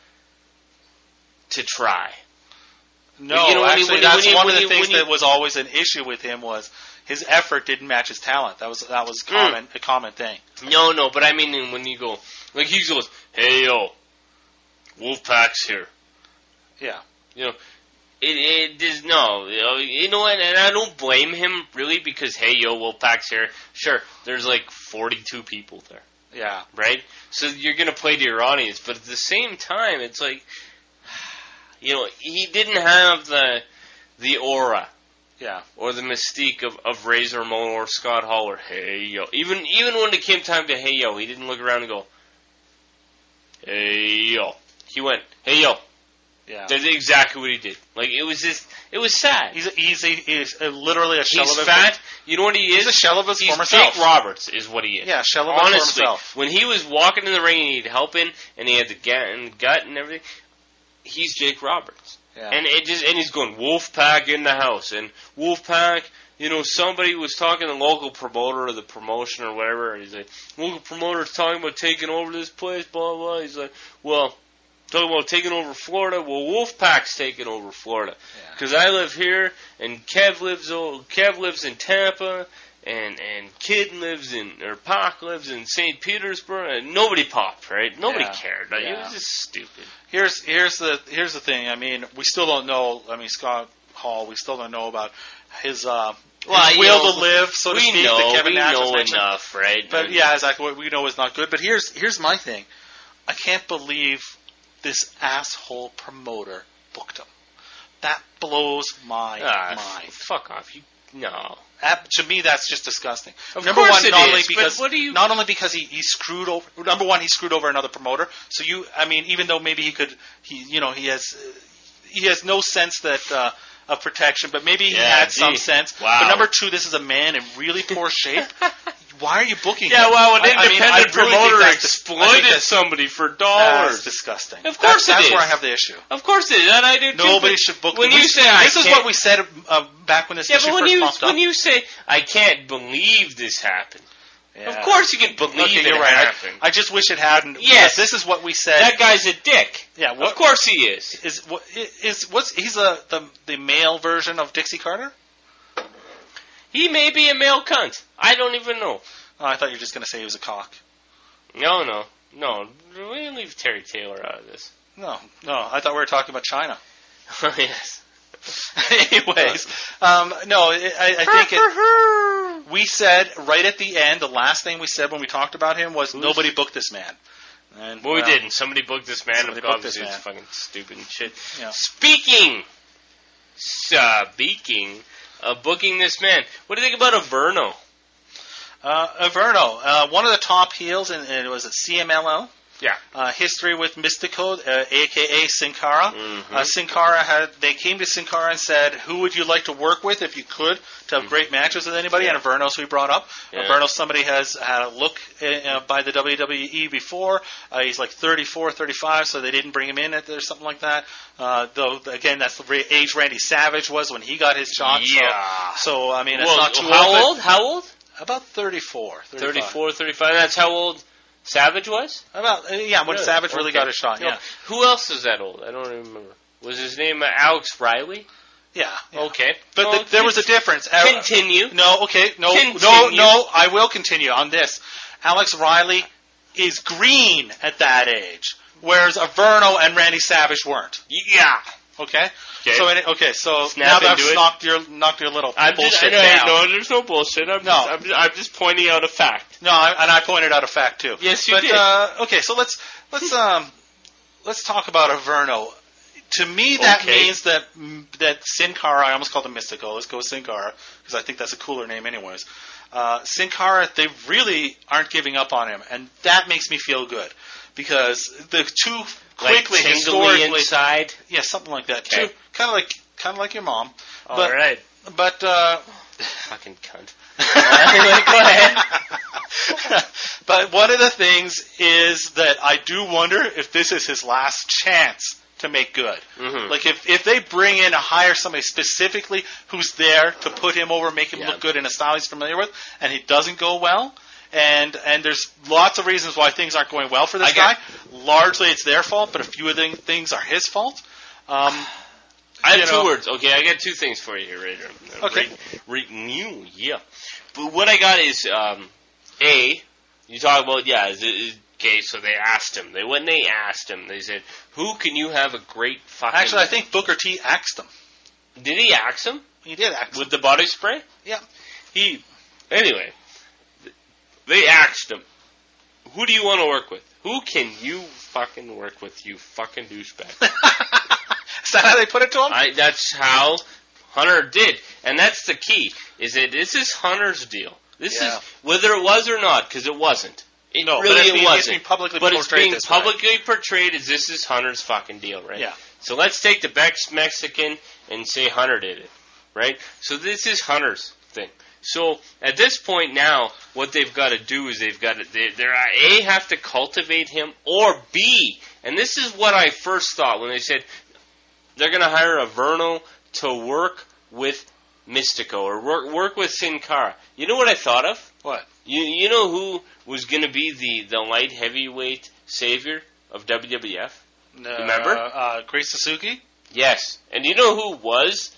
to try? No, You know, when he- actually, when he- that's when he- one when of he- the things when he- that was always an issue with him was his effort didn't match his talent. That was that was common a common thing. No, no, but I mean when you go like he goes, "Hey yo, Wolfpack's here." Yeah. You know, it it is no, you know, you know, and, and I don't blame him really because hey yo, Wolfpack's here. Sure, there's like forty-two people there, Yeah. right? So you're gonna play to your audience, but at the same time, it's like, you know, he didn't have the the aura Yeah. or the mystique of, of Razor Ramon or Scott Hall or hey yo. Even even when it came time to hey yo, he didn't look around and go, hey yo. He went, hey yo. Yeah. That's exactly what he did. Like it was just, it was sad. He's a, he's a, he's a, literally a shell He's of fat. You know what he is? He's a shell of his He's former Jake self. Roberts is what he is. Yeah, shell of his Honestly, former self. when he was walking in the ring and he needed help in, and he had the gut and gut and everything, he's Jake Roberts. Yeah. And it just and he's going Wolfpack in the house and Wolfpack. You know, somebody was talking to the local promoter or the promotion or whatever, and he's like, local promoter's talking about taking over this place, blah blah. He's like, well, talking about taking over Florida. Well, Wolfpack's taking over Florida Yeah. because I live here and Kev lives o- Kev lives in Tampa. And and Kid lives in, or Pac lives in Saint Petersburg. And nobody popped, right? Nobody Yeah. cared. Like, It Yeah. was just stupid. Here's here's the here's the thing. I mean, we still don't know. I mean, Scott Hall. We still don't know about his uh, Well, his you will know, to live, so to we speak. know, that Kevin we Nash has know mentioned. enough, right? But And- yeah, exactly what we know is not good. But here's here's my thing. I can't believe this asshole promoter booked him. That blows my Ah, mind. fuck off. You no. That, to me, that's just disgusting. Of number course one, it not is, only but because what do you- not only because he, he screwed over. Number one, he screwed over another promoter. So you, I mean, even though maybe he could, he you know he has uh, he has no sense that uh, of protection, but maybe he Yeah, had some gee. sense. Wow. But number two, this is a man in really poor shape. Why are you booking Yeah, him? well, an I- I mean, independent I really think promoter that's dis- I think exploited that's- somebody for That's dollars. disgusting. Of course that's, it that's is. where I have the issue. Of course it is, and I do too. Nobody but should book. When we- you say I this is can't- what we said uh, back when this yeah, issue but when first you popped up. when you say I can't believe this happened, Yeah. of course you can believe Okay, it you're right. happened. I, I just wish it hadn't. Yes. because this is what we said. that guy's a dick. yeah, what, Of course he is. is what is what's he's a the the male version of Dixie Carter? He may be a male cunt. I don't even know. Oh, I thought you were just going to say he was a cock. No, no, no. We can leave Terry Taylor out of this. No, no, I thought we were talking about China. Oh, yes. Anyways, um, no, I, I think it, we said right at the end, the last thing we said when we talked about him was Who's? nobody booked this man. And, well, we didn't. Somebody booked this man. Somebody booked Obviously, this it's man. fucking stupid and shit. Yeah. Speaking, speaking of booking this man, what do you think about Averno? Uh, Averno, uh, one of the top heels, and it was at C M L L. Yeah. Uh, history with Mystico, uh, a k a. Sin Cara. Mm-hmm. Uh, Sin Cara had, they came to Sin Cara and said, who would you like to work with if you could to have great matches with anybody? Yeah. And Averno's we brought up. Yeah. Averno, somebody has had a look uh, by the W W E before. Uh, he's like thirty-four, thirty-five, so they didn't bring him in at, or something like that. Uh, though, again, that's the age Randy Savage was when he got his shot. Yeah. So, so I mean, it's well, not too how old. old? How old? About thirty-four. thirty-five. thirty-four, thirty-five. That's how old Savage was? About, uh, yeah, when Really? Savage really Okay. got his shot, No. yeah. Who else is that old? I don't even remember. Was his name uh, Alex Riley? Yeah. yeah. Okay. But Well, the, there was a difference. Uh, Continue. No, okay, no, no, Continue. no, I will continue on this. Alex Riley is green at that age, whereas Averno and Randy Savage weren't. Yeah. Okay? Okay. So, any, okay, so Snap now that into I've it. knocked your, knocked your little I'm just, bullshit I know, down. no, there's no bullshit. I'm, No. just, I'm, just, I'm just pointing out a fact. No, I, and I pointed out a fact too. Yes, you but, did. Uh, okay, so let's let's um let's talk about Averno. To me, that Okay. means that that Sin Cara. I almost called him Mystico. Let's go with Sin Cara because I think that's a cooler name, anyways. Uh, Sin Cara, they really aren't giving up on him, and that makes me feel good because the two quickly like tingly historically, inside. yeah, something like that. Okay. Two kind of like kind of like your mom. All but, right. But uh, Fucking cunt. Go ahead. But one of the things is that I do wonder if this is his last chance to make good. Mhm. Like if, if they bring in or hire somebody specifically who's there to put him over, make him Yeah. look good in a style he's familiar with, and he doesn't go well, and and there's lots of reasons why things aren't going well for this I got- guy. Largely it's their fault, but a few of the things are his fault. Um, I have you two know. words. Okay, I got two things for you here, Raider. Okay. Re- renew, yeah. But what I got is, um, A, you talk about, yeah, is, is, okay, so they asked him. They went and they asked him. They said, who can you have a great fucking... Actually, I think Booker T axed him. Did he ask him? He did axe him. With the body spray? Yeah. He, anyway, they asked him, who do you want to work with? Who can you fucking work with, you fucking douchebag? Is that how they put it to him? I, that's how Hunter did. And that's the key, is that this is Hunter's deal. This Yeah. is, whether it was or not, because it wasn't. It No, but really it's it being- it's wasn't. being publicly but it's portrayed being this way. publicly portrayed as this is Hunter's fucking deal, right? Yeah. So let's take the Bex Mexican and say Hunter did it, right? So this is Hunter's thing. So at this point now, what they've got to do is they've got to they they're A, have to cultivate him, or B, and this is what I first thought when they said they're going to hire Averno to work with Mystico or work work with Sin Cara. You know what I thought of? What? You you know who was going to be the, the light heavyweight savior of W W F? Uh, Remember? Uh, Grace Suzuki? Yes. And you know who was,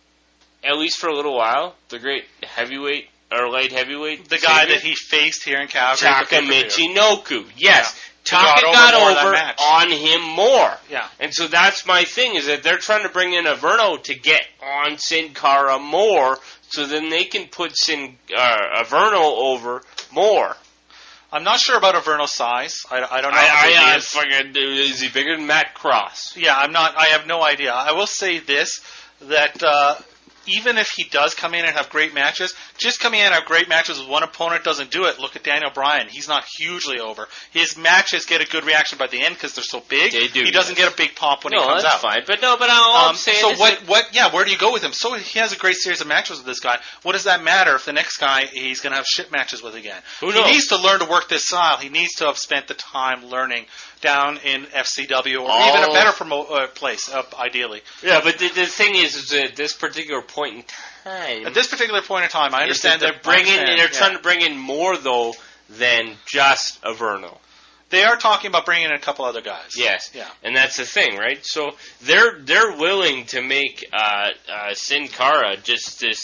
at least for a little while, the great heavyweight or light heavyweight The guy savior? that he faced here in Calgary. at the Taka pay-per-view. Michinoku. Yes. Yeah. Taka Got got over more that over match. on him more. Yeah. And so that's my thing, is that they're trying to bring in Averno to get on Sin Cara more, so then they can put Sin uh, Averno over more. I'm not sure about Averno's size. I, I don't know. I, how big he I, I is. fucking, is he bigger than Matt Cross? Yeah, I'm not. I have no idea. I will say this: that uh, even if he does come in and have great matches, just coming in and have great matches with one opponent doesn't do it. Look at Daniel Bryan; he's not hugely over. His matches get a good reaction by the end because they're so big. They do, He doesn't yes. get a big pop when No, he comes that's out. fine. But no, but all I'm Um, saying so is what? that- What? Yeah, where do you go with him? So he has a great series of matches with this guy. What does that matter if the next guy he's going to have shit matches with again? Who He knows? needs to learn to work this style. He needs to have spent the time learning down in F C W or All- even a better promo- uh, place, uh, ideally. Yeah, but the, the thing is, is at this particular point in time, At this particular point in time, I is that understand they're that bringing, I understand, they're yeah. trying to bring in more though than just Averno. They are talking about bringing in a couple other guys. Yes, Yeah. and that's the thing, right? So they're they're willing to make uh, uh, Sin Cara just this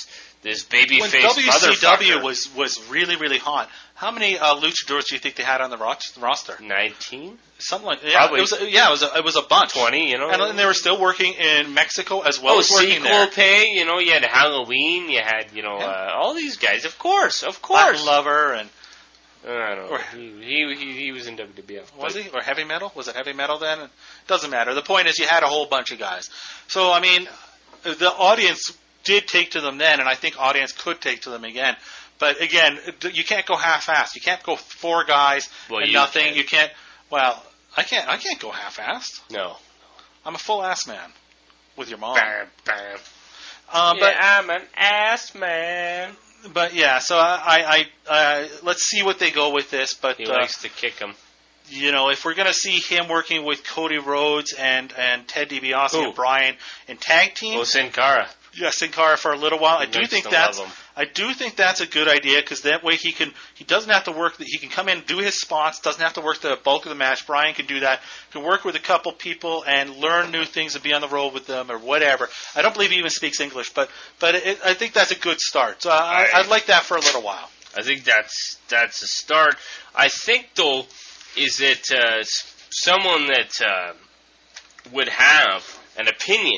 This baby when face W C W motherfucker. was was really really hot, how many uh, luchadors do you think they had on the ro- roster? nineteen? Something like yeah, Probably. it was a, yeah, it was a, it was a bunch. twenty, you know. And, and they were still working in Mexico as well oh, as working sequel there. pay, you know, you had Halloween, you had, you know, Yeah. uh, all these guys, of course, of Latin course. Lover and I don't know. Or- he, he, he, he was in W W F. was but- he or heavy metal? Was it heavy metal then? It doesn't matter. The point is, you had a whole bunch of guys. So I mean, the audience did take to them then, and I think audience could take to them again. But again, you can't go half-assed. You can't go four guys Well, and you nothing. can. You can't. Well, I can't. I can't go half-assed. No. I'm a full-ass man with your mom. Bam, bam. Um, but yeah, I'm an ass man. but yeah. So I, I, I uh, let's see what they go with this. But He uh, likes to kick him. you know, if we're going to see him working with Cody Rhodes and and Ted DiBiase Who? and Bryan in tag team, Well, Sin Cara. yeah, Sin Cara for a little while, I He do likes think to that's love him. I do think that's a good idea because that way he can he doesn't have to work. He can come in, do his spots, doesn't have to work the bulk of the match. Bryan can do that. Can work with a couple people and learn new things and be on the road with them or whatever. I don't believe he even speaks English, but but it, I think that's a good start. So I, I- I'd like that for a little while. I think that's that's a start. I think though, is that uh, s- someone that uh, would have an opinion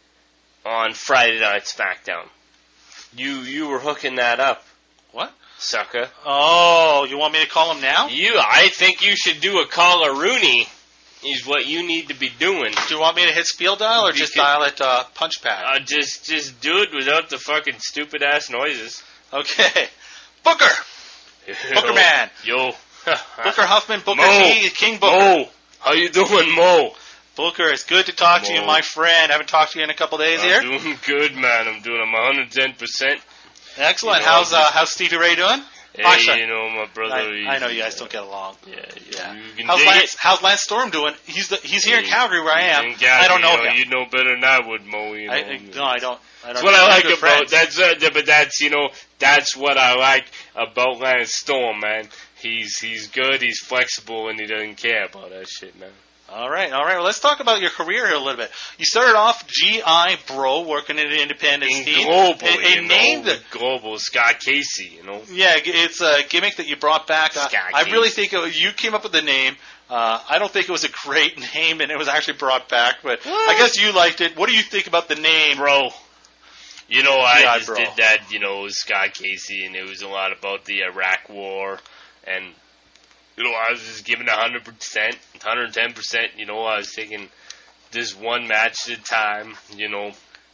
on Friday Night SmackDown. You you were hooking that up, What? sucker. Oh, you want me to call him now? You, I think you should do a call a Rooney. Is what you need to be doing. Do you want me to hit speed dial or You just could- dial it uh, punch pad? Uh, just just do it without the fucking stupid ass noises. Okay. Booker. Booker man. Yo. Booker Huffman. Booker Mo. T. King Booker. Mo. How you doing, Mo? Booker, it's good to talk to you, Mo. my friend. Haven't talked to you in a couple days I'm here. doing good, man. I'm doing. I'm one hundred ten percent. Excellent. You know, how's uh, just- how's Stevie Ray doing? Hey, Oh, sorry. you know, my brother. I, he's- I know you guys don't get along. Yeah, Yeah. You can How's dig Lance, it. how's Lance Storm doing? He's the, he's here in He- Calgary where I he's am. in Calgary, I don't know you him. You know better than I would, Mo. You know. I, I, no, I don't. I don't That's what know. I We're like good about friends. that's uh, but that's you know that's what I like about Lance Storm, man. He's he's good, he's flexible, and he doesn't care about that shit, man. All right, all right. Well, let's talk about your career here a little bit. You started off G I Bro, working in an independent In scene. global, a, a you name know, that, global Scott Casey, you know. yeah, it's a gimmick that you brought back. Uh, Scott I really Casey. think it, you came up with the name. Uh, I don't think it was a great name, and it was actually brought back. But What? I guess you liked it. What do you think about the name? Bro, you know, I Yeah, just bro. did that, you know, with Scott Casey, and it was a lot about the Iraq War, and, you know, I was just giving one hundred percent, one hundred ten percent, you know, I was taking this one match at a time, you know,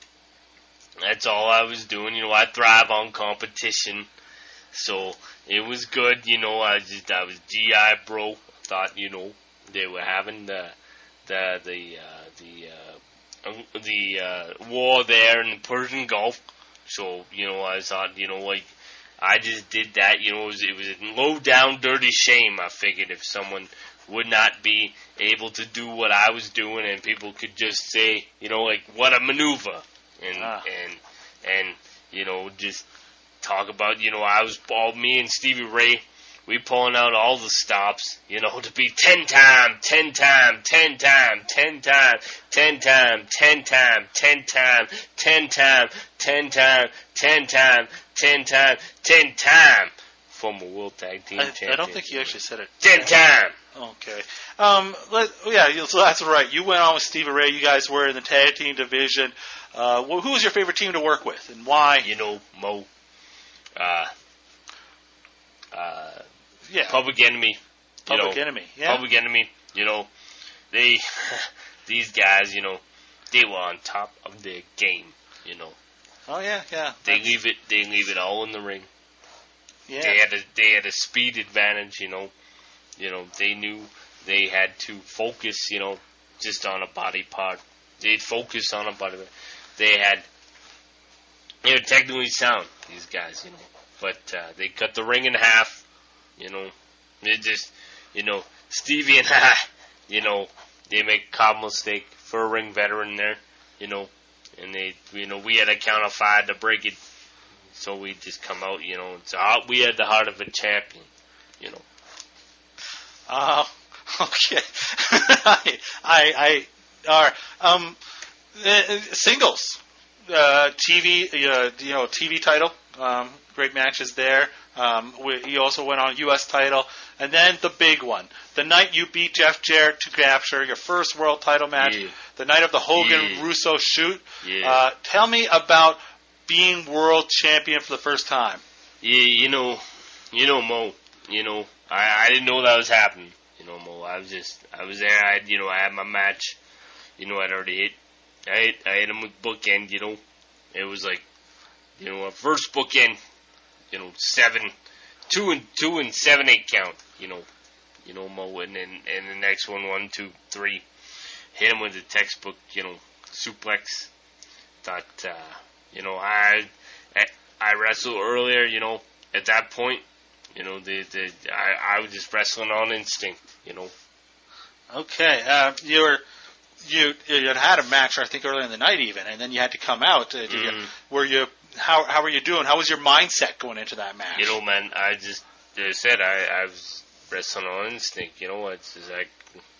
that's all I was doing, you know, I thrive on competition, so it was good, you know, I just, I was G I Bro, thought, you know, they were having the, the, the, uh, the, uh, uh, the uh, war there in the Persian Gulf. So, you know, I thought, you know, like, I just did that, you know, it was, it was a low down dirty shame. I figured if someone would not be able to do what I was doing and people could just say, you know, like, what a maneuver. And, Ah. and, and, you know, just talk about, you know, I was all, me and Stevie Ray, we pulling out all the stops, you know, to be ten time, ten time, ten time, ten time, ten time, ten time, ten time, ten time, ten time, ten time, ten time, ten time, former World Tag Team I, Champion. I don't think you actually said it. ten time. Okay. Um. Let, yeah. So that's right. You went on with Stevie Ray. You guys were in the tag team division. Uh, wh- who was your favorite team to work with, and why? You know, Mo, uh, uh, Yeah. Public Enemy. You Public know, Enemy. Yeah. Public Enemy, you know, they, these guys, you know, they were on top of their game, you know. Oh yeah. Yeah. They That's- leave it, they leave it all in the ring. Yeah. They had a, they had a speed advantage, you know. You know, they knew they had to focus, you know, just on a body part. They'd focus on a body part. They had, they were technically sound, these guys, you know. But uh, they cut the ring in half, you know. They just, you know, Stevie and I, you know, they make a common mistake for a ring veteran there, you know. And they, you know, we had a count of five to break it. So we just come out, you know. So we had the heart of a champion, you know. Uh, okay. I, I, I, are, um, uh, singles. uh, T V, uh, you know, T V title. Um, great matches there. Um, we, he also went on U S title. And then the big one. The night you beat Jeff Jarrett to capture your first world title match. Yeah. The night of the Hogan-Russo Yeah. shoot. Yeah. Uh, tell me about being world champion for the first time. Yeah, you know, you know, Mo, you know, I, I didn't know that was happening. You know, Mo, I was just, I was there, I, you know, I had my match. You know, I'd already hit, I hit, I hit him with bookend, you know. It was like, you know, a first bookend, you know, seven, two and, two and seven, eight count, you know. You know, Mo, and then, and the next one, one, two, three. Hit him with the textbook, you know, suplex. Thought, uh, you know, I, I, I wrestled earlier, you know, at that point, you know, the, the, I, I was just wrestling on instinct, you know. Okay, uh, you were, you, you had had a match, I think, earlier in the night even, and then you had to come out. Uh, did Mm. you, were you, how, how were you doing? How was your mindset going into that match? You know, man, I just, as I said, I, I was wrestling on instinct, you know, it's just like,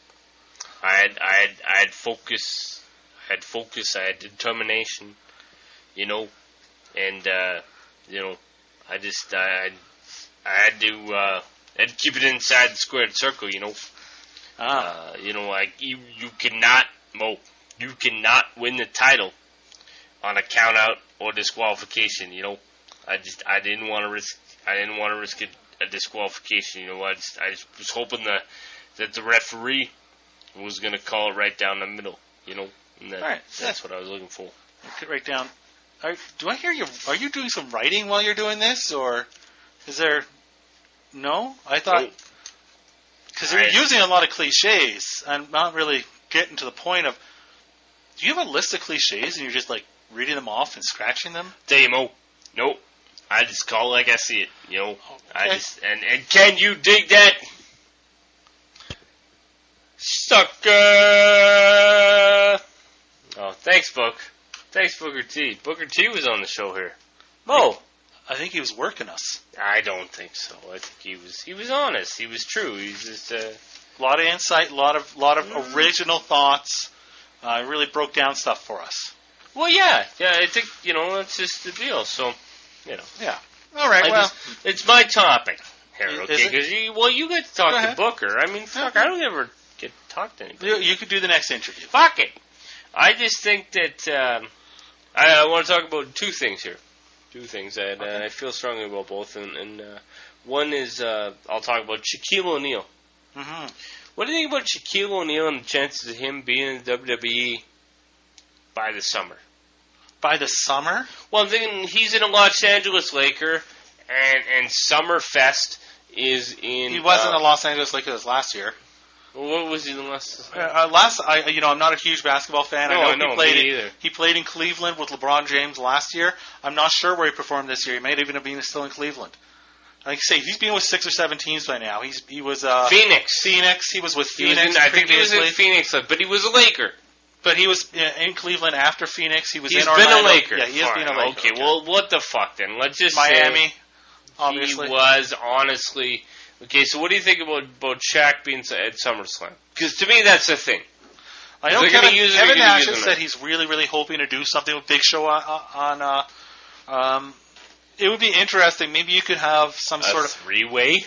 I had, I had, I had focus, I had focus, I had determination, you know, and, uh, you know, I just, I, I had to, uh, I had to keep it inside the squared circle, you know. Ah. Uh, you know, like, you, you cannot, Mo, you cannot win the title on a count out or disqualification, you know. I just, I didn't want to risk, I didn't want to risk a, a disqualification, you know. I just, I just was hoping that, that the referee was going to call it right down the middle, you know. And that, All right. that's what I was looking for. Put it right down. Are, do I hear you? Are you doing some writing while you're doing this, or is there? No, I thought Nope. because you're I- using a lot of cliches. I'm not really getting to the point of. Do you have a list of cliches and you're just like reading them off and scratching them? Tell you, Mo, nope. I just call it like I see it, you know. I Okay. just, and, and can you dig that? Sucker! Oh, thanks, Book. Thanks, Booker T. Booker T was on the show here. Mo, I think he was working us. I don't think so. I think he was he was honest. He was true. He's just uh, A lot of insight, a lot of lot of original thoughts. Uh, really broke down stuff for us. well, yeah, yeah. I think you know that's just the deal. So, you know, Yeah. All right. I well, just, it's my topic here, Is okay? it? Because you, well, you get to talk Go to ahead. Booker. I mean, fuck, I don't ever get to talk to anybody. you, you could do the next interview. Fuck it. I just think that um, I, I want to talk about two things here. Two things, and Okay. uh, I feel strongly about both. And, and uh, one is uh, I'll talk about Shaquille O'Neal. Mm-hmm. What do you think about Shaquille O'Neal and the chances of him being in the W W E by the summer? By the summer. Well, I'm thinking he's in a Los Angeles Laker, and and Summerfest is in. He wasn't uh, in Los Angeles like it was last year. What was he in last? Uh, uh, last, I you know, I'm not a huge basketball fan. No, I know I know, he played. me in- either. He played in Cleveland with LeBron James last year. I'm not sure where he performed this year. He might even have been still in Cleveland. Like I say, he's been with six or seven teams by now. He's he was uh, Phoenix. Phoenix. He was with He was Phoenix in, I think he was previously, in Phoenix, but he was a Laker. but he was uh, in Cleveland after Phoenix. He was He's in been Orlando. a Laker. Yeah, he has Fine. been a Laker. Okay, well, what the fuck then? Let's just Miami, say obviously. he was honestly. Okay, so what do you think about about Shaq being at SummerSlam? Because to me, that's the thing. I know They're gonna Kevin, use him, Kevin they're gonna Nash use has him said there. he's really, really hoping to do something with Big Show on. on uh, um, it would be interesting. Maybe you could have some A sort of. three way.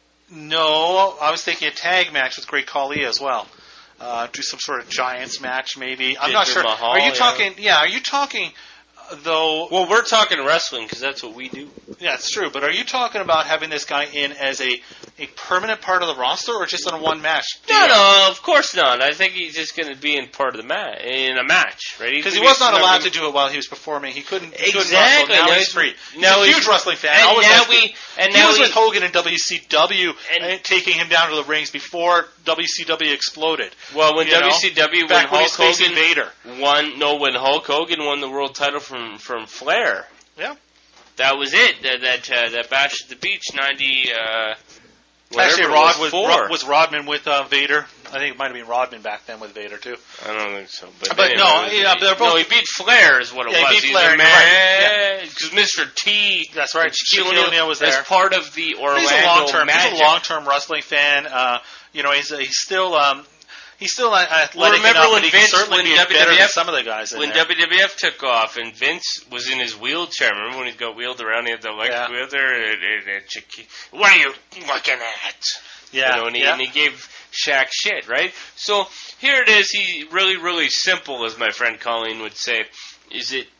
No, I was thinking a tag match with Great Khali as well. Uh, do some sort of Giants match, maybe. I'm not Jinder sure. Mahal, are you yeah. talking? Yeah, are you talking? uh, Though, Well, we're talking wrestling because that's what we do. yeah, it's true. But are you talking about having this guy in as a, a permanent part of the roster, or just on a one match? No, no, of course not. I think he's just going to be in part of the match in a match, right? Because he was not allowed to do it while he was performing. He couldn't. He couldn't Exactly. wrestle. Now Now he's he's- free. He's now a he's- huge wrestling fan. And Always now has been. we and He now was we, with Hogan in W C W, And- and taking him down to the rings before W C W exploded. well when you know, W C W when Back when Hulk he's facing Hogan Vader. won no when Hulk Hogan won the world title from from Flair. Yeah. That was it. That that uh, that Bash at the Beach ninety. Uh, whatever Actually, it Rod was, was for. Rod, was Rodman with uh, Vader. I think it might have been Rodman back then with Vader too. I don't think so. But, But anyway, no, it was- yeah, they're both- no, he beat Flair is what it Yeah, he was. beat He's Flair, a and you're right. man because Mister T. That's right. Shaquille Shaquille O'Neal O'Neal was as there. part of the Orlando He's a long term. He's Magic. a long term wrestling fan. Uh, you know, he's he's still. Um, he's still athletic Well, remember enough, when and he can Vince- certainly when be W W F better than some of the guys in When there. W W F took off and Vince was in his wheelchair, remember when he got wheeled around? He had the electric Yeah. wheelchair. And, and, and Chiqui- what are you looking at? yeah, You know, and, he, yeah. and he gave Shaq shit, right? So here it is. He really, really simple, as my friend Colleen would say. Is it?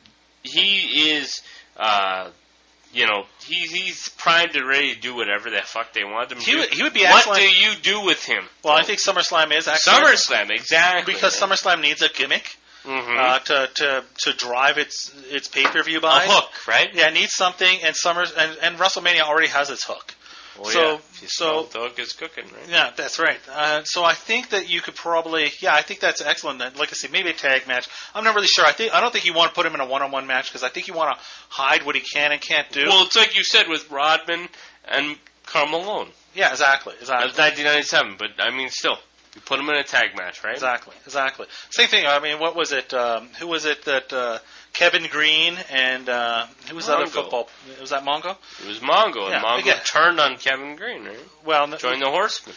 He is. Uh, you know, he's he's primed and ready to do whatever the fuck they want him to He do. would- he would be What excellent- do you do with him? Well, I think SummerSlam is excellent. SummerSlam, exactly. Because SummerSlam needs a gimmick Mhm. uh, to, to to drive its its pay per view a buys. hook, right? Yeah, it needs something, and Summers and, and WrestleMania already has its hook. Well, so yeah. If you so smell the hook is cooking, right? yeah, that's right. Uh, so I think that you could probably, yeah, I think that's excellent. Then, like I said, maybe a tag match. I'm not really sure. I think I don't think you want to put him in a one-on-one match because I think you want to hide what he can and can't do. Well, it's like you said with Rodman and Karl Malone. yeah, exactly, That exactly. was nineteen ninety-seven, but I mean, still, you put him in a tag match, right? Exactly, exactly. Same thing. I mean, what was it? Um, who was it that uh, Kevin Green and uh, who was the other Mongo. football? Was that Mongo? It was Mongo, and Yeah, Mongo again. turned on Kevin Green, right? Well, n- Joined the Horsemen.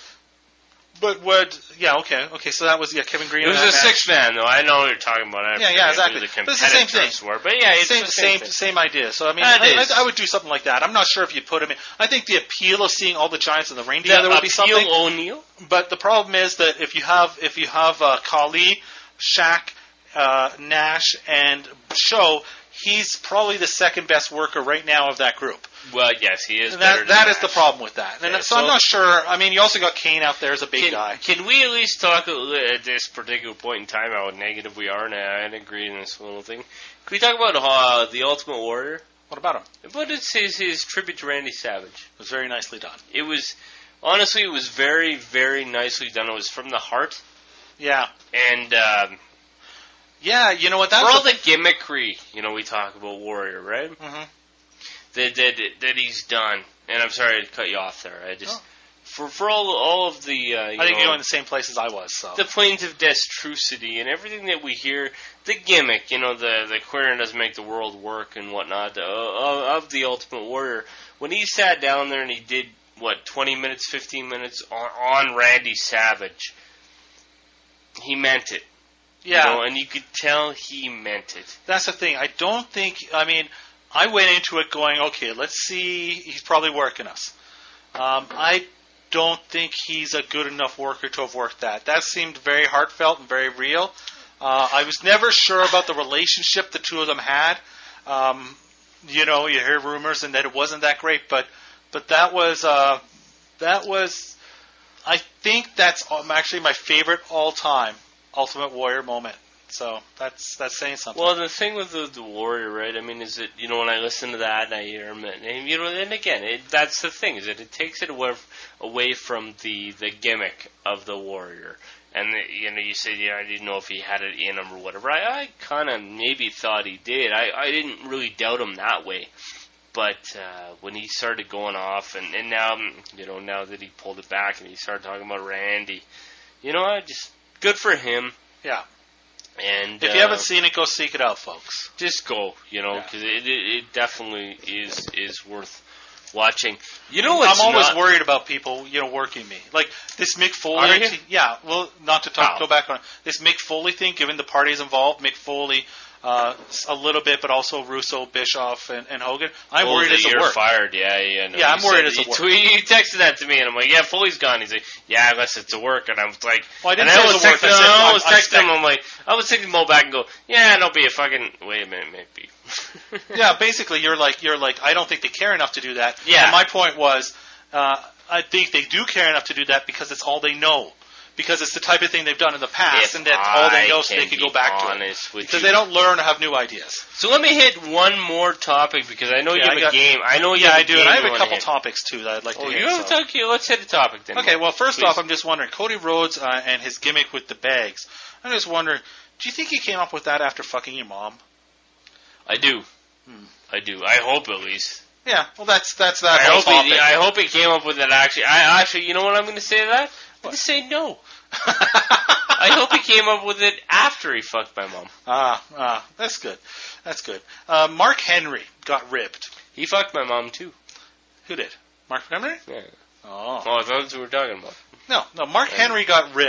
but what? Yeah, okay, okay. So that was yeah, Kevin Green. It was in a that match. six man, though. I know what you're talking about. I Yeah, forget yeah, who exactly. The But it's the same competitors thing. Were. But yeah, it's same, the same, same, thing. same idea. So I mean, That I, is. I, I would do something like that. I'm not sure if you put him in. I think the appeal of seeing all the Giants in the ring together The would be appeal something. O'Neal. But the problem is that if you have if you have uh, Khali, Shaq, uh, Nash, and Show, he's probably the second best worker right now of that group. Well, yes, he is. And better that than that is the Nash. problem with that. And Yeah, so, so- I'm not sure. I mean, you also got Kane out there as a big Can, guy. can we at least talk a li- at this particular point in time how negative we are? And I agree in this little thing. Can we talk about uh, the Ultimate Warrior? What about him? But it's his, his tribute to Randy Savage. It was very nicely done. It was, honestly, it was very, very nicely done. It was from the heart. Yeah. And um, Yeah, you know what? for That's all the gimmickry, you know, we talk about Warrior, right? Mhm. That, that, that he's done. And I'm sorry to cut you off there. I just, Oh. for, for all, all of the, uh, you I think know, you're in the same place as I was. So the plains of destrucity and everything that we hear, the gimmick, you know, the the queer doesn't make the world work and whatnot uh, of, of the Ultimate Warrior. When he sat down there and he did what twenty minutes, fifteen minutes on, on Randy Savage, he meant it. yeah, You know, and you could tell he meant it. that's the thing. I don't think. I mean, I went into it going, okay, let's see. He's probably working us. Um, I don't think he's a good enough worker to have worked that. That seemed very heartfelt and very real. Uh, I was never sure about the relationship the two of them had. Um, you know, you hear rumors and that it wasn't that great, but but that was uh, that was. I think that's um, actually my favorite all-time Ultimate Warrior moment. So that's that's saying something. Well, the thing with the, the Warrior, right? I mean, is that you know when I listen to that and I hear him, and, and you know, and again, it, that's the thing is that it takes it away away from the the gimmick of the Warrior, and the, you know, you say, yeah, I didn't know if he had it in him or whatever. I, I kind of maybe thought he did. I I didn't really doubt him that way, but uh, when he started going off, and and now you know now that he pulled it back and he started talking about Randy, you know, I just good for him. yeah. And If you uh, haven't seen it, go seek it out, folks. just go, you know, Yeah. because it, it it definitely is is worth watching. You know what's I'm always not, worried about people, you know, working me. Like this Mick Foley. Are you? thing- Yeah. Well, not to talk, Oh. go back on it. This Mick Foley thing. Given the parties involved, Mick Foley, uh, a little bit, but also Russo, Bischoff, and, and Hogan. I'm oh, worried that it's a you're work. fired. Yeah, yeah. No, Yeah, you I'm worried said- it's a you work. tweet- He texted that to me, and I'm like, yeah, Foley's gone. He's like, yeah, unless it's a work, and I was like, Well, I didn't and say I it was was a work. texting, I said, I I'm- was I'm texting expect- him. I'm like, I was texting Mo back and go, yeah, don't be a fucking. Wait a minute, maybe. Yeah, basically, you're like, you're like, I don't think they care enough to do that. Yeah. And my point was, uh, I think they do care enough to do that because it's all they know. Because it's the type of thing they've done in the past, If and that's all they I know, so they can can be go back to it. honest with Because you. they don't learn or have new ideas. So let me hit one more topic because I know Yeah, you I have got- a game. I know you Yeah, have I a do, game and I have you a wanna couple hit. topics too that I'd like Oh, to you hit. have so. a talk? Let's hit the topic then. Okay, well, first Please. off, I'm just wondering, Cody Rhodes uh, and his gimmick with the bags. I'm just wondering, do you think he came up with that after fucking your mom? I do. Hmm. I do. I hope at least. Yeah, well, that's that's that I whole hope, topic. he, I hope he came up with it actually. I actually, you know what I'm going to say to that? I'm going to say no. I hope he came up with it after he fucked my mom. ah, ah, that's good. That's good. Uh, Mark Henry got ripped. He fucked my mom too. Who did? Mark Henry? Yeah. Oh. Oh, I thought that's what we were talking about. No, no, Mark Yeah. Henry got ripped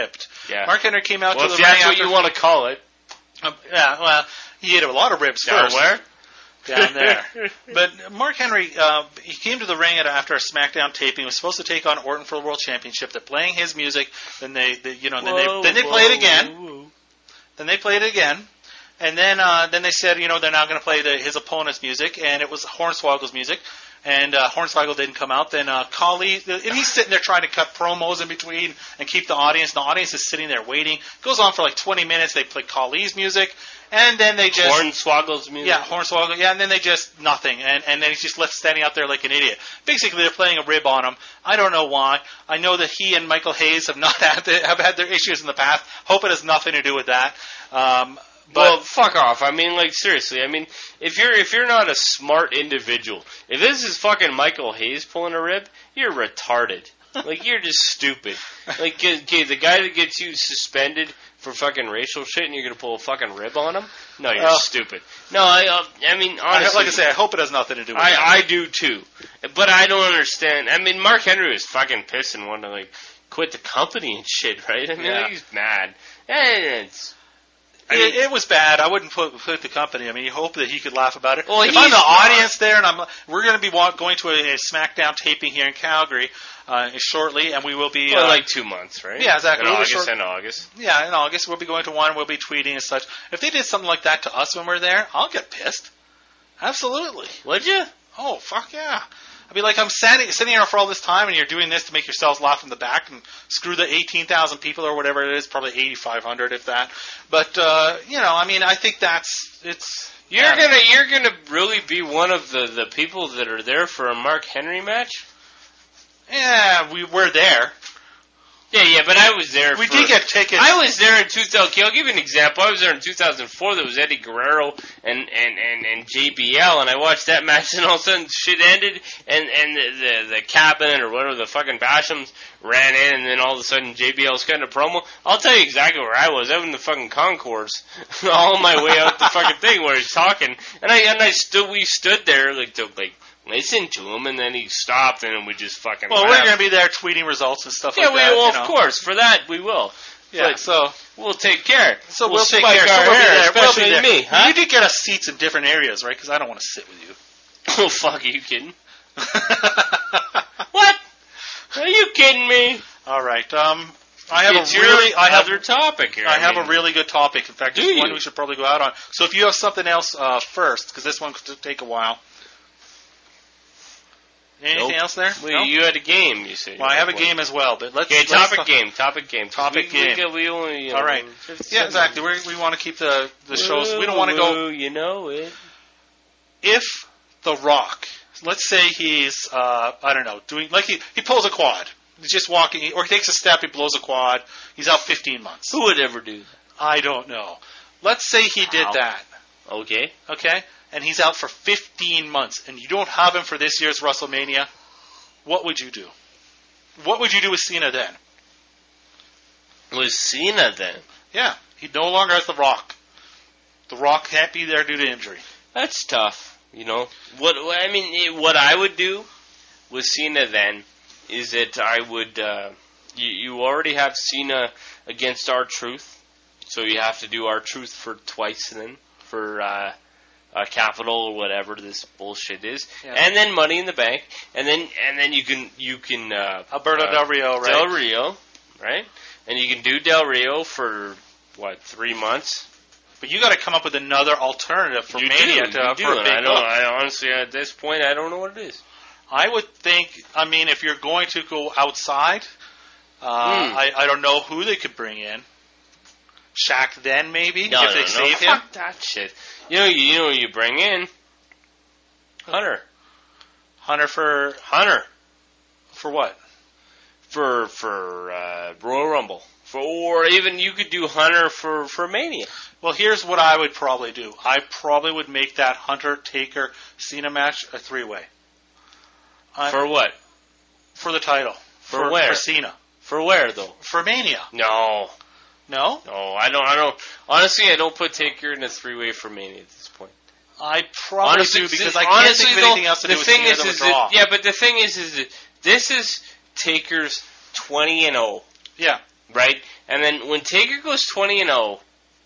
Yeah. Mark Henry came out well, to if the ring that's what after, you want to call it. Um, yeah, well, he ate a lot of ribs Down first. where? Down there. But Mark Henry, uh, he came to the ring at, after a SmackDown taping. He was supposed to take on Orton for the World Championship. They're playing his music. Then they, they you know, then Whoa, they then they whoa, play it again. whoa. Then they played it again. And then uh, then they said, you know, they're now going to play the, his opponent's music, and it was Hornswoggle's music. And uh, Hornswoggle didn't come out. Then uh, Khali, and he's sitting there trying to cut promos in between and keep the audience. The audience is sitting there waiting. Goes on for like twenty minutes. They play Khali's music, and then they just Hornswoggle's music. yeah, Hornswoggle, yeah, and then they just nothing, and and then he's just left standing out there like an idiot. Basically, they're playing a rib on him. I don't know why. I know that he and Michael Hayes have not had the, have had their issues in the past. Hope it has nothing to do with that. Um, But well, fuck off. I mean, like, seriously. I mean, if you're if you're not a smart individual, if this is fucking Michael Hayes pulling a rib, you're retarded. Like, you're just stupid. Like, okay, the guy that gets you suspended for fucking racial shit, and you're gonna pull a fucking rib on him? No, you're Uh, stupid. No, I, uh, I mean, I, honestly, like I say, I hope it has nothing to do with I, that. I do too, but I don't understand. I mean, Mark Henry was fucking pissed and wanted to like quit the company and shit, right? I mean, Yeah. like, he's mad. And it's. I It, mean, it was bad. I wouldn't put put the company. I mean, you hope that he could laugh about it. Well, if he's I'm the not. audience there, and I'm, we're going to be wa- going to a, a SmackDown taping here in Calgary uh, shortly, and we will be well, uh, like two months, right? Yeah, exactly. In We'll be August short- and August. yeah, in August we'll be going to one. We'll be tweeting and such. If they did something like that to us when we're there, I'll get pissed. Absolutely. Would you? Oh, fuck yeah. I'd be like, I'm standing, sitting here for all this time, and you're doing this to make yourselves laugh in the back, and screw the eighteen thousand people or whatever it is, probably eighty-five hundred if that. But, uh, you know, I mean, I think that's, it's... You're yeah. gonna you're gonna really be one of the, the people that are there for a Mark Henry match? Yeah, we were there. Yeah, yeah, but I was there. We for, did get tickets. I was there in two thousand. Okay, I'll give you an example. I was there in two thousand four. There was Eddie Guerrero and, and, and, and J B L, and I watched that match, and all of a sudden shit ended, and and the the, the cabin or whatever the fucking Bashams ran in, and then all of a sudden J B L's cutting a promo. I'll tell you exactly where I was. I was in the fucking concourse, all on my way out the fucking thing where he's talking, and I and I stood. We stood there like to like. Listen to him, and then he stopped, and we just fucking. Well, laughed. we're going to be there tweeting results and stuff Yeah, like we, that. well, you of know. course. For that, we will. Yeah, But so we'll take care. so we'll, we'll, take spike care. So our we'll be hair, there. We'll especially be there. me. Huh? You did get us seats in different areas, right? Because I don't want to sit with you. Oh, fuck, are you kidding? What? Are you kidding me? All right. Um, I have it's a really, your I have, other topic here. I have mean, a really good topic. In fact, Do it's one you? we should probably go out on. So if you have something else uh, first, because this one could take a while. Anything Nope. else there? Well, No? you had a game, you said. Well, I have a game as well, but let's. Okay, let's topic talk- game, topic game. Topic we, game. We, we only, you know, All right. Yeah, exactly. We're, we want to keep the the shows. We don't want to go. Ooh, You know it. If The Rock, let's say he's, uh, I don't know, doing like he he pulls a quad. He's just walking, or he takes a step, he blows a quad. He's out fifteen months. Who would ever do that? I don't know. Let's say he did How? that. Okay. Okay, and he's out for fifteen months, and you don't have him for this year's WrestleMania. What would you do? What would you do with Cena then? Was Cena then? Yeah, he no longer has The Rock. The Rock can't be there due to injury. That's tough, you know. What I mean, eh, what I would do with Cena then is that I would. Uh, you, you already have Cena against R-Truth, so you have to do R-Truth for twice then for uh, uh, Capital or whatever this bullshit is, Yeah. and then Money in the Bank, and then and then you can you can uh, Alberto uh, Del Rio, right? Del Rio, right, and you can do Del Rio for what three months. But you got to come up with another alternative for you Mania do, to, you do, for a and big I don't. book. I honestly, at this point, I don't know what it is. I would think. I mean, if you're going to go outside, uh, Hmm. I, I don't know who they could bring in. Shaq then maybe No, if no, they no, save him. fuck that shit. You know, you, you know, who you bring in Hunter, Hunter for Hunter for what? for for uh, Royal Rumble, for or even you could do Hunter for for Mania. Well, here's what I would probably do. I probably would make that Hunter Taker Cena match a three way. For what? For the title. For where? For Cena. For where though? For Mania. No, No? no, I don't. I don't. Honestly, I don't put Taker in a three way for Mania at this point. I probably honestly, do because see, I can't honestly, think of though, anything else to the do with thing Cena is, than is withdraw. that, yeah, but the thing is, is that this is Taker's twenty and zero. Yeah. Right? And then when Taker goes twenty and oh,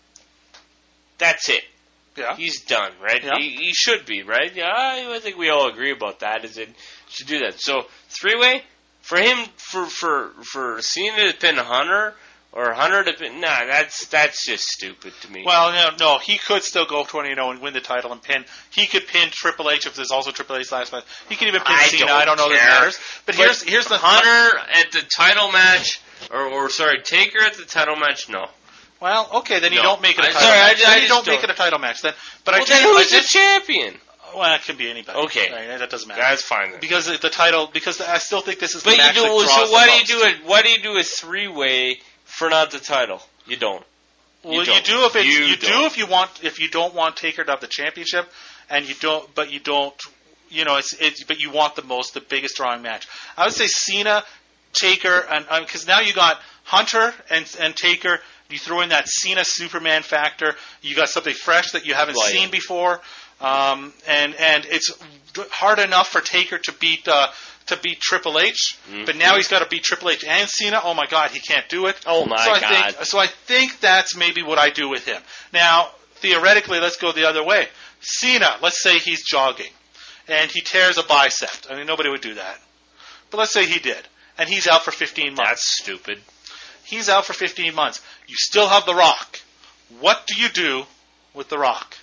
that's it. Yeah. He's done, right? Yeah. He, he should be, right? Yeah, I think we all agree about that. Is it should do that? So three way for him for for for Cena to pin Hunter or Hunter to pin. Nah, that's that's just stupid to me. Well, no, no, he could still go twenty and oh and win the title and pin. He could pin Triple H if there's also Triple H last match. He could even pin I Cena. don't I don't know care. that matters. But, But here's here's the Hunter at the title match, or or sorry, Taker at the title match. No. Well, okay, then you No. don't make it a I- title sorry, I match. ju- then I you just don't make don't- it a title match. Then, but Well, I then just, who's I the just champion? well, it can be anybody. Okay. Right, that doesn't matter. That's fine then. Because the title, because I still think this is the But you match do that draws so. Why the do you most. do it? Why do you do a three way for not the title? You don't. Well, you, don't. do if it's, You you, do don't. if you want if you don't want Taker to have the championship, and you don't, but you don't, you know, it's it's but you want the most, the biggest drawing match. I would say Cena, Taker, and because now you got Hunter and and Taker. You throw in that Cena Superman factor. You got something fresh that you haven't Right. seen before, um, and and it's hard enough for Taker to beat. Uh, to beat Triple H, Mm-hmm. but now he's got to beat Triple H and Cena. Oh my God, he can't do it. Oh my so I God. Think, so I think that's maybe what I do with him. Now, theoretically, let's go the other way. Cena, let's say he's jogging, and he tears a bicep. I mean, nobody would do that. But let's say he did, and he's out for fifteen months. That's stupid. He's out for fifteen months. You still have The Rock. What do you do with The Rock?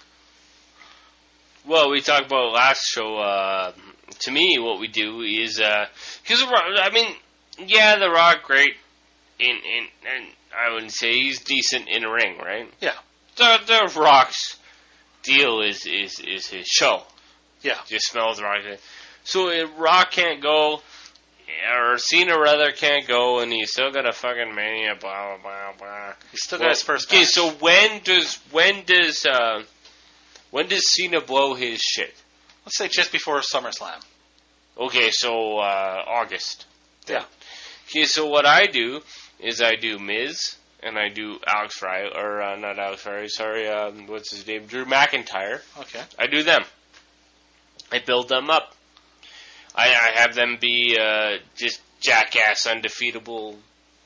Well, we talked about last show. Uh, to me, what we do is because I mean, yeah, The Rock, great, in in and I wouldn't say he's decent in a ring, right? Yeah. The the Rock's deal is is is his show. Yeah. Just smells Rock. So if Rock can't go, or Cena rather can't go, and he's still got a fucking mania, blah blah blah blah. He's still Well, got his first Okay, match. so when does when does uh, when does Cena blow his shit? Let's say just before SummerSlam. Okay, so uh, August. Yeah. Okay, so what I do is I do Miz and I do Alex Riley, or uh, not Alex Riley, sorry, um, what's his name? Drew McIntyre. Okay. I do them. I build them up. I, I have them be uh, just jackass, undefeatable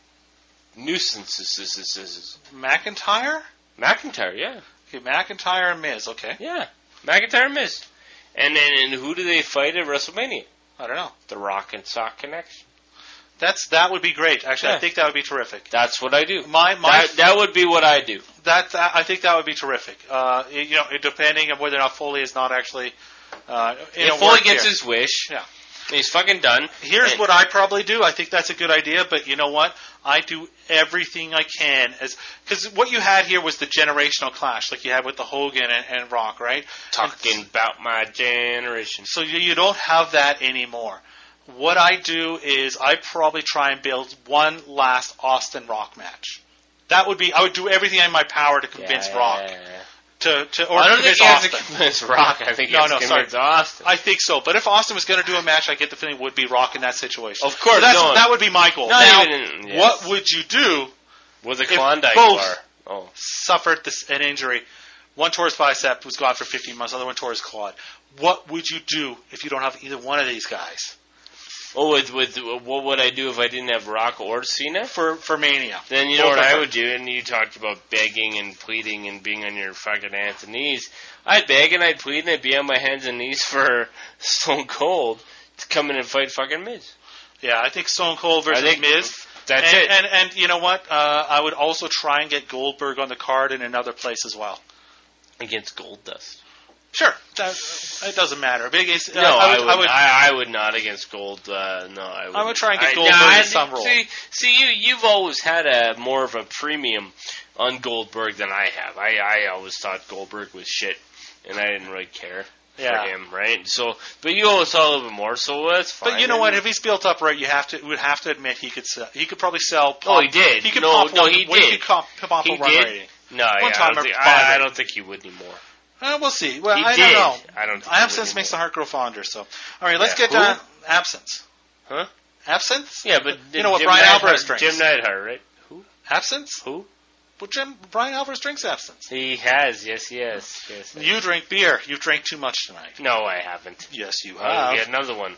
nuisances. McIntyre? McIntyre, yeah. Okay, McIntyre and Miz. Okay. Yeah. McIntyre and Miz. And then and who do they fight at WrestleMania? I don't know. The Rock and Sock Connection. That's that would be great. Actually, Yeah. I think that would be terrific. That's what I do. My my That, that would be what I do. that, that I think that would be terrific. Uh, you know, depending on whether or not Foley is not actually. Uh, in If a Foley work gets here. his wish, Yeah. he's fucking done. Here's And- what I probably do. I think that's a good idea, but you know what? I do everything I can as because what you had here was the generational clash, like you had with the Hogan and, and Rock, right? Talking about my generation. So you, you don't have that anymore. What I do is I probably try and build one last Austin Rock match. That would be I would do everything in my power to convince Yeah. Rock to to or I don't convince think he has to Austin. convince Rock. I think he No, has no, to sorry. convince Austin. I think so, but if Austin was going to do a match, I get the feeling it would be Rock in that situation. Of course, So that's, no. that would be my goal. Not now, even- yes. what would you do? With a if Klondike both- bar. Oh. Suffered this, an injury. One tore his bicep, was gone for fifteen months. Other one tore his quad. What would you do if you don't have either one of these guys Oh, with, with what would I do if I didn't have Rock or Cena? for for Mania? Then you know Both what of I them. would do, and you talked about begging and pleading and being on your fucking hands and knees. I'd beg and I'd plead and I'd be on my hands and knees for Stone Cold to come in and fight fucking Miz. Yeah, I think Stone Cold versus I think Miz. That's and, it. And and you know what? Uh, I would also try and get Goldberg on the card in another place as well. Against Goldust. Sure, that, it doesn't matter. Big Ace. No, uh, I, I would. would, I would I, I would not against Gold. Uh, no, I would. I would try and get I- Goldberg no, I in some think- role. See, see, you you've always had a more of a premium on Goldberg than I have. I, I always thought Goldberg was shit, and I didn't really care Yeah. for him, right? So, but you always saw a little bit more, so that's fine. But you know And- what? If he's built up right, you have to would have to admit he could sell. He could probably sell. Pop, Oh, he did. He could No, pop no, one, he what did. He could pop, pop He a run did? rating. no, one yeah, I, time don't or think, five I, I rating. don't think he would anymore. Uh, we'll see. Well, He I did. don't know. I don't. Think he Absence would makes the anymore. heart grow fonder. So, all right, let's Yeah. get Who? to absence. Huh? Absence? Yeah, but You know what Jim Brian Neidhart- Alvarez drinks. Jim Neidhart, right? Who? Absence? Who? Well, Jim Brian Alvarez drinks absence. He has. Yes, he has. Yes. You drink beer. You've drank too much tonight. No, I haven't. Yes, you I'll have. get another one.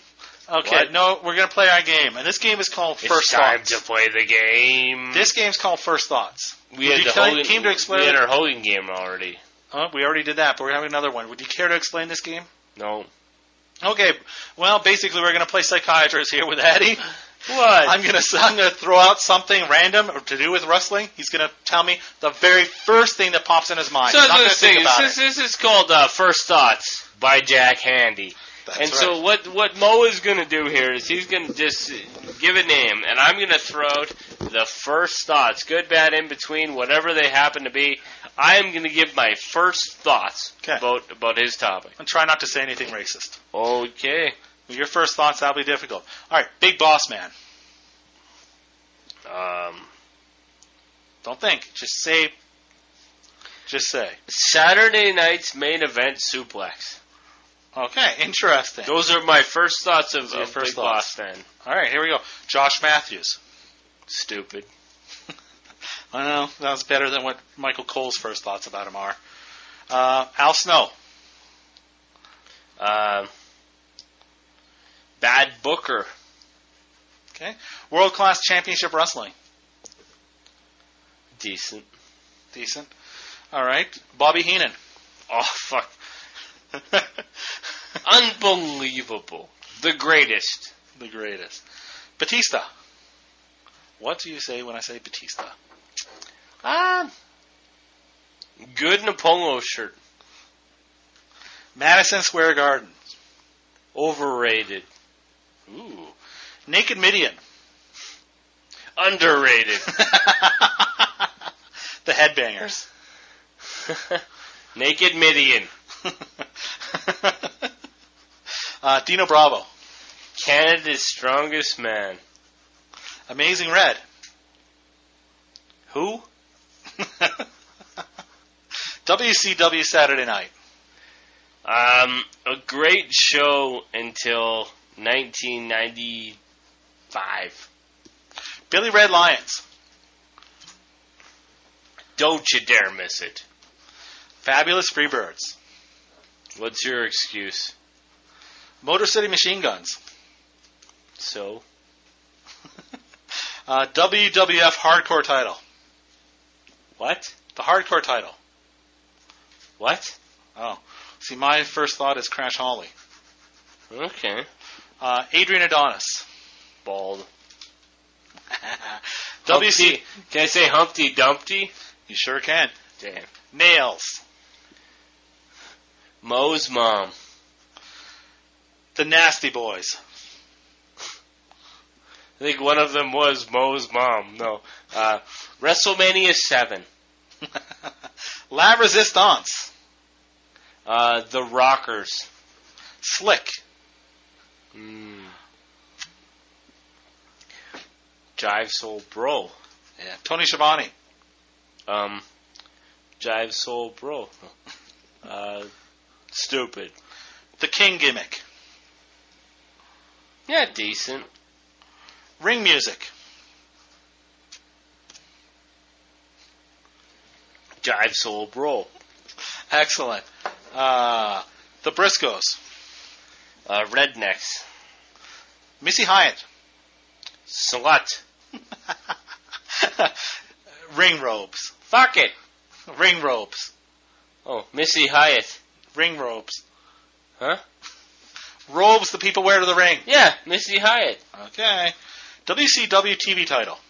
Okay, What? no, we're going to play our game. And this game is called It's First time Thoughts. to play the game. This game's called First Thoughts. we Would had you the care- Hogan, came to explain we had it? our Hogan game already. Oh, we already did that, but we're having another one. Would you care to explain this game? No. Okay, well, basically we're going to play psychiatrist here with Eddie. What? I'm going to I'm going to throw out something random or to do with wrestling. He's going to tell me the very first thing that pops in his mind. so He's not going to this, think thing, about this, it. this is called uh, First Thoughts by Jack Handy. That's and right. so what what Mo is going to do here is he's going to just give a name, and I'm going to throw out the first thoughts, good, bad, in between, whatever they happen to be. I am going to give my first thoughts 'Kay. about about his topic. And try not to say anything racist. Okay. Your first thoughts, that'll be difficult. All right, Big Boss Man. Um, Don't think. Just say. Just say. Saturday night's main event suplex. Okay, interesting. Those are my first thoughts of, Those are your of first Big thoughts. Boss Man. All right, here we go. Josh Matthews. Stupid. I know, that was better than what Michael Cole's first thoughts about him are. Uh, Al Snow. Um, Bad Booker. Okay. World Class Championship Wrestling. Decent. Decent. All right. Bobby Heenan. Oh, fuck. Unbelievable. The greatest. The greatest. Batista. What do you say when I say Batista? Um, good in a polo shirt. Madison Square Garden. Overrated. Ooh. Naked Midian. Underrated. The Headbangers. Naked Midian. uh, Dino Bravo. Canada's strongest man. Amazing Red. Who? W C W Saturday Night. Um, a great show until nineteen ninety-five. Billy Red Lions. Don't you dare miss it. Fabulous Freebirds. What's your excuse? Motor City Machine Guns. So? Uh, W W F Hardcore title. What? The Hardcore title. What? Oh. See, my first thought is Crash Holly. Okay. Uh, Adrian Adonis. Bald. W C. Humpty, can I say Humpty Dumpty? You sure can. Damn. Nails. Mo's mom. The Nasty Boys. I think one of them was Mo's mom. No. Uh, WrestleMania seven. La Resistance. Uh, the Rockers. Slick. Mm. Jive Soul Bro. Yeah. Tony Schiavone. Um, Jive Soul Bro. Uh, stupid. The King Gimmick. Yeah, decent. Ring Music. Jive Soul Bro. Excellent. Uh, the Briscoes. Uh, Rednecks. Missy Hyatt. Slut. Ring Robes. Fuck it. Ring Robes. Oh, Missy Hyatt. Ring Robes. Huh? Robes the people wear to the ring. Yeah, Missy Hyatt. Okay. W C W T V title.